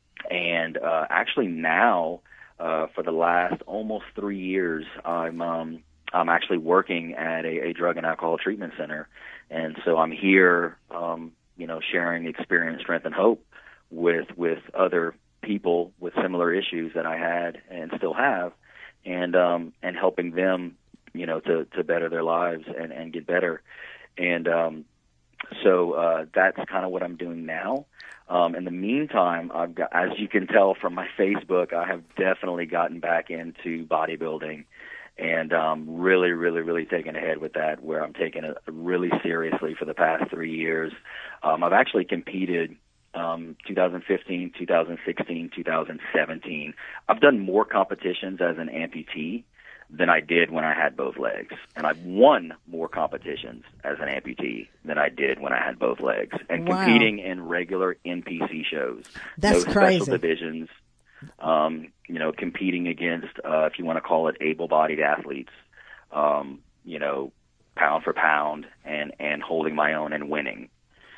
and uh, actually now, uh, for the last almost three years, I'm um, I'm actually working at a, a drug and alcohol treatment center. And so I'm here, um, you know, sharing experience, strength, and hope with with other people with similar issues that I had and still have, and um, and helping them, you know, to, to better their lives and, and get better. And um, so uh, that's kind of what I'm doing now. Um, in the meantime, I've got, as you can tell from my Facebook, I have definitely gotten back into bodybuilding and um, really, really, really taken ahead with that, where I'm taking it really seriously for the past three years. Um, I've actually competed um, twenty fifteen, twenty sixteen, twenty seventeen. I've done more competitions as an amputee than I did when I had both legs. And I've won more competitions as an amputee than I did when I had both legs. And Wow. competing in regular N P C shows. That's no crazy. special divisions. Um, you know, competing against, uh, if you want to call it, able-bodied athletes, um, you know, pound for pound, and, and holding my own and winning.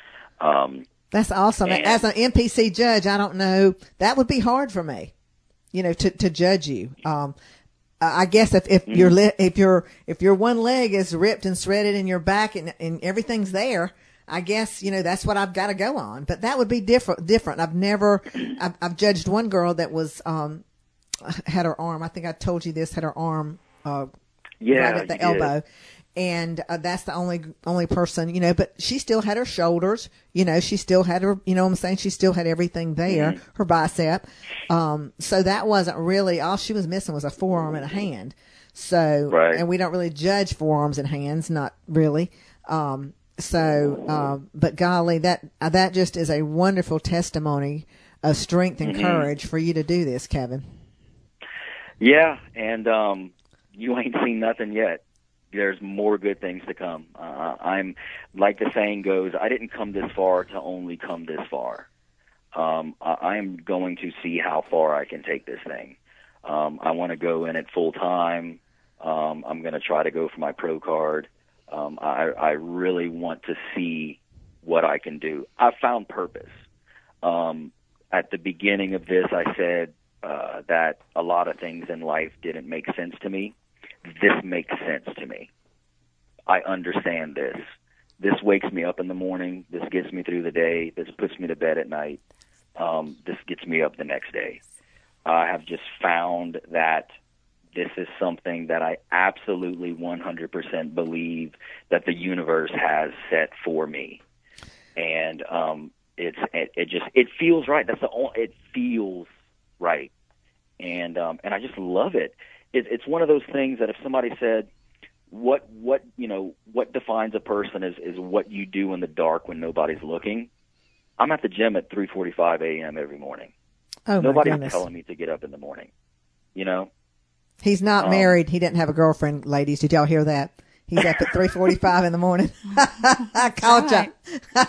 Um, That's awesome. and- As an N P C judge, I don't know, that would be hard for me, you know, to, to judge you. Um, I guess if, if your le- if your if your one leg is ripped and shredded and your back and, and everything's there, I guess, you know, that's what I've got to go on. But that would be different. Different. I've never. I've, I've judged one girl that was um had her arm. I think I told you this. Had her arm uh Yeah, right at the you elbow. did. And uh, that's the only only person, you know, but she still had her shoulders, you know, she still had her, you know what I'm saying? She still had everything there, Mm-hmm. her bicep. Um, so that wasn't really, all she was missing was a forearm and a hand. So, Right. and we don't really judge forearms and hands, not really. Um, so, um, but golly, that, uh, that just is a wonderful testimony of strength and Mhm. courage for you to do this, Kevin. Yeah, and um, you ain't seen nothing yet. There's more good things to come. Uh, I'm, like the saying goes, I didn't come this far to only come this far. Um, I, I'm going to see how far I can take this thing. Um, I want to go in it full time. Um, I'm going to try to go for my pro card. Um, I, I really want to see what I can do. I've found purpose. Um, at the beginning of this, I said uh, that a lot of things in life didn't make sense to me. This makes sense to me. I understand this. This wakes me up in the morning. This gets me through the day. This puts me to bed at night. Um, this gets me up the next day. I have just found that this is something that I absolutely one hundred percent believe that the universe has set for me. And um, it's it, it just it feels right. That's the only, it feels right. And um, and I just love it. It, it's one of those things that if somebody said, what, what, you know, what defines a person is, is what you do in the dark when nobody's looking. I'm at the gym at three forty-five a.m. every morning. Oh, my Nobody's goodness. telling me to get up in the morning, you know? He's not Um, married. He didn't have a girlfriend, ladies. Did y'all hear that? He's up at three forty-five in the morning. I called Right. you.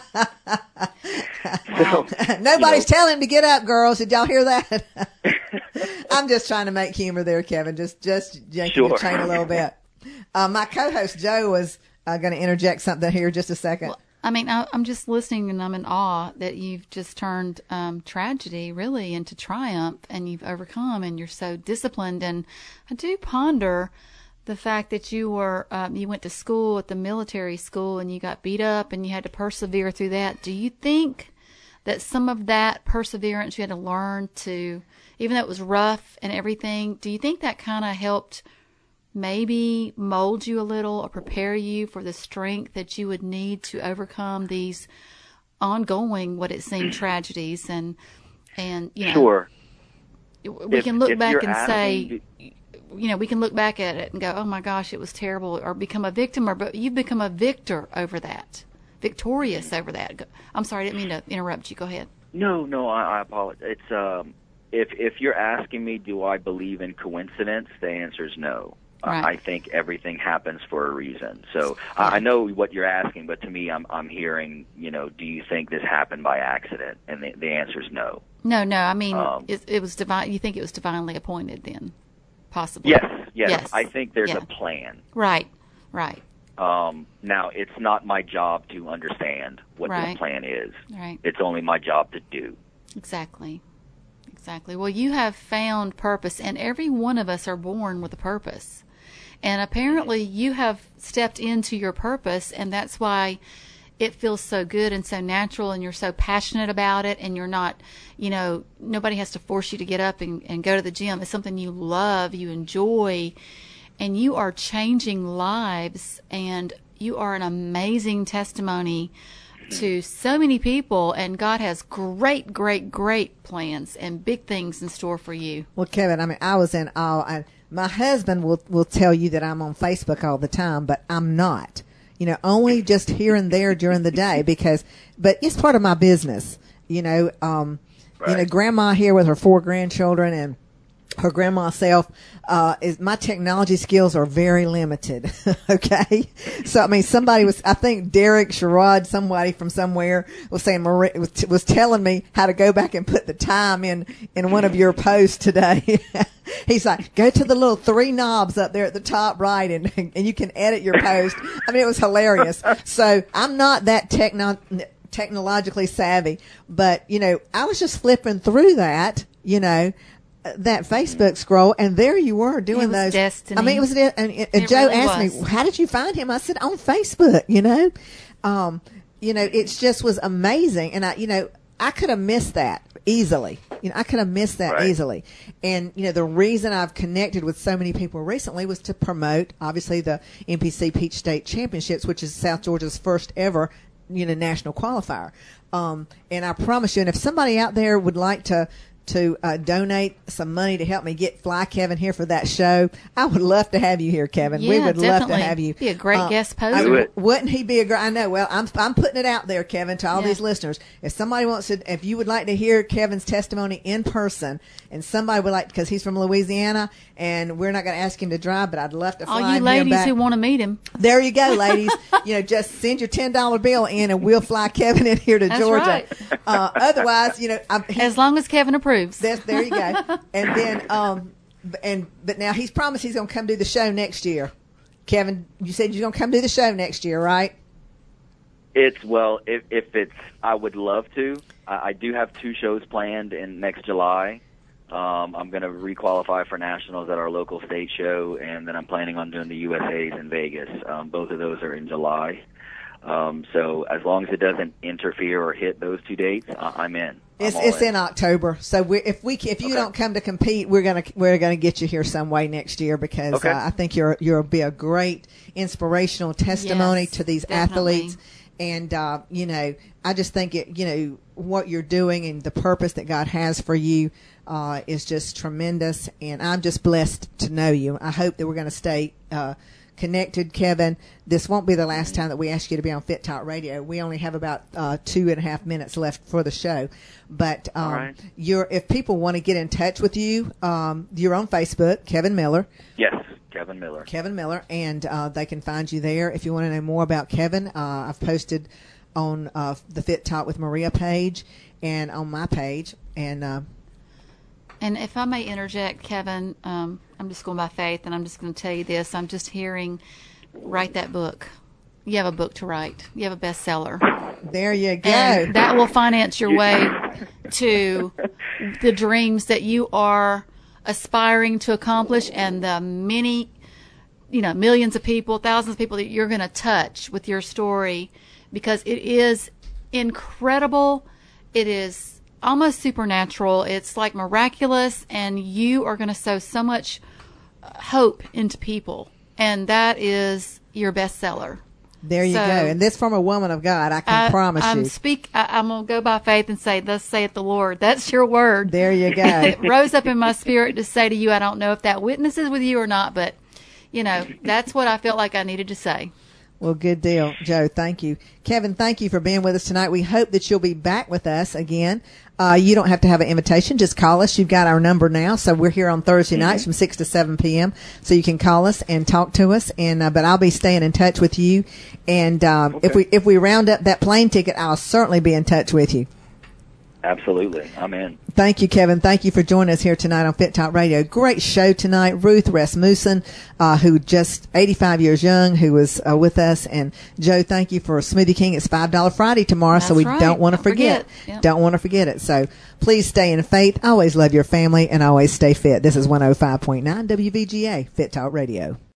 So, Nobody's you know, telling him to get up, girls. Did y'all hear that? I'm just trying to make humor there, Kevin. Just, just yanking your Sure. chain a little bit. Uh, my co-host Joe was uh, going to interject something here just a second. Well, I mean, I, I'm just listening and I'm in awe that you've just turned um, tragedy really into triumph and you've overcome and you're so disciplined. And I do ponder the fact that you were, um, you went to school at the military school and you got beat up and you had to persevere through that. Do you think that some of that perseverance you had to learn to, even though it was rough and everything, do you think that kind of helped maybe mold you a little or prepare you for the strength that you would need to overcome these ongoing, what it seemed, tragedies? And, and, you know, sure. we If- can look if back you're and say, asking- you know, we can look back at it and go, oh my gosh, it was terrible, or become a victim, or, but you've become a victor over that, victorious over that. Go- I'm sorry, I didn't mean to interrupt you. Go ahead. No, no, I, I apologize. It's, um, if, if you're asking me, do I believe in coincidence? The answer is no. Right. I think everything happens for a reason. So uh, I know what you're asking, but to me, I'm I'm hearing, you know, do you think this happened by accident? And the, the answer is no. No, no. I mean, Um, it, it was divine. You think it was divinely appointed then, possibly? Yes, yes. Yes. I think there's Yeah. a plan. Right, right, Um, now, it's not my job to understand what Right. this plan is. right. It's only my job to do. Exactly. Exactly. Well, you have found purpose, and every one of us are born with a purpose. And apparently you have stepped into your purpose, and that's why it feels so good and so natural, and you're so passionate about it, and you're not, you know, nobody has to force you to get up and, and go to the gym. It's something you love, you enjoy, and you are changing lives, and you are an amazing testimony to so many people, and God has great, great, great plans and big things in store for you. Well, Kevin, I mean, I was in awe. I, my husband will will tell you that I'm on Facebook all the time, but I'm not. You know, only just here and there during the day because, but it's part of my business. You know, um, Right. you know, Grandma here with her four grandchildren and her grandma self, uh, is my technology skills are very limited. Okay. So, I mean, somebody was, I think Derek Sherrod, somebody from somewhere was saying, Maria, was, was telling me how to go back and put the time in, in one of your posts today. He's like, go to the little three knobs up there at the top right and, and you can edit your post. I mean, it was hilarious. So I'm not that techno, technologically savvy, but you know, I was just flipping through that, you know, that Facebook scroll, and there you were doing It was those. destiny. I mean, it was. And, and It Joe really asked was. me, "How did you find him?" I said, "On Facebook." You know, um, you know, it just was amazing, and I, you know, I could have missed that easily. You know, I could have missed that Right. easily. And you know, the reason I've connected with so many people recently was to promote, obviously, the N P C Peach State Championships, which is South Georgia's first ever, you know, national qualifier. Um, and I promise you, and if somebody out there would like to. to uh, donate some money to help me get Fly Kevin here for that show, I would love to have you here, Kevin. we Yeah, would love definitely. to have you. Be a great Uh, guest I poser. Do mean, it. wouldn't he be a great? I know. Well, I'm I'm putting it out there, Kevin, to all Yeah. these listeners. If somebody wants to, if you would like to hear Kevin's testimony in person, and somebody would like, because he's from Louisiana, and we're not going to ask him to drive, but I'd love to fly All you him ladies back. who want to meet him. There you go, ladies. You know, just send your ten dollar bill in, and we'll fly Kevin in here to That's Georgia. right. Uh, otherwise, you know, I, he, As long as Kevin approves. that's, there you go. And then, um, b- and but now he's promised he's going to come do the show next year. Kevin, you said you're going to come do the show next year, right? It's well, if if it's, I would love to. I, I do have two shows planned in next July. Um, I'm going to requalify for nationals at our local state show, and then I'm planning on doing the U S A's in Vegas. Um, both of those are in July. Um, so as long as it doesn't interfere or hit those two dates, I, I'm in. I'm It's all it's in October. So we if we if you Okay. don't come to compete, we're gonna we're gonna get you here some way next year because Okay. uh, I think you're you'll be a great inspirational testimony Yes, to these definitely. athletes. And uh, you know, I just think it. You know what you're doing and the purpose that God has for you uh, is just tremendous. And I'm just blessed to know you. I hope that we're going to stay uh, connected, Kevin. This won't be the last time that we ask you to be on Fit Talk Radio. We only have about uh, two and a half minutes left for the show. But um, All right. you're if people want to get in touch with you, um, you're on Facebook, Kevin Miller. Yes, Kevin Miller. Kevin Miller, and uh, they can find you there. If you want to know more about Kevin, uh, I've posted on uh, the Fit Talk with Maria page and on my page. And uh, And if I may interject, Kevin, um, I'm just going by faith, and I'm just going to tell you this. I'm just hearing, write that book. You have a book to write. You have a bestseller. there you go. And that will finance your way to the dreams that you are aspiring to accomplish and the many, you know, millions of people, thousands of people that you're going to touch with your story, because it is incredible. It is almost supernatural. It's like miraculous, and you are going to sow so much hope into people, and that is your bestseller. There you So, go. And this from a woman of God, I can I, promise I'm you. Speak. I, I'm gonna go by faith and say, "Thus saith the Lord." That's your word. There you go. It rose up in my spirit to say to you. I don't know if that witnesses with you or not, but you know, that's what I felt like I needed to say. Well, good deal, Joe. Thank you. Kevin, thank you for being with us tonight. We hope that you'll be back with us again. Uh, you don't have to have an invitation. Just call us. You've got our number now. So we're here on Thursday mm-hmm. nights from six to seven p.m. So you can call us and talk to us. And uh, but I'll be staying in touch with you. And um, okay. if we if we round up that plane ticket, I'll certainly be in touch with you. Absolutely. I'm in. Thank you, Kevin. Thank you for joining us here tonight on Fit Talk Radio. Great show tonight. Ruth Rasmussen, uh, who just eighty-five years young, who was uh, with us. And Joe, thank you for Smoothie King. It's five dollars Friday tomorrow, That's so we right. don't want to Don't forget. forget. Yep. Don't want to forget it. So please stay in faith. Always love your family and always stay fit. This is one oh five point nine W V G A Fit Talk Radio.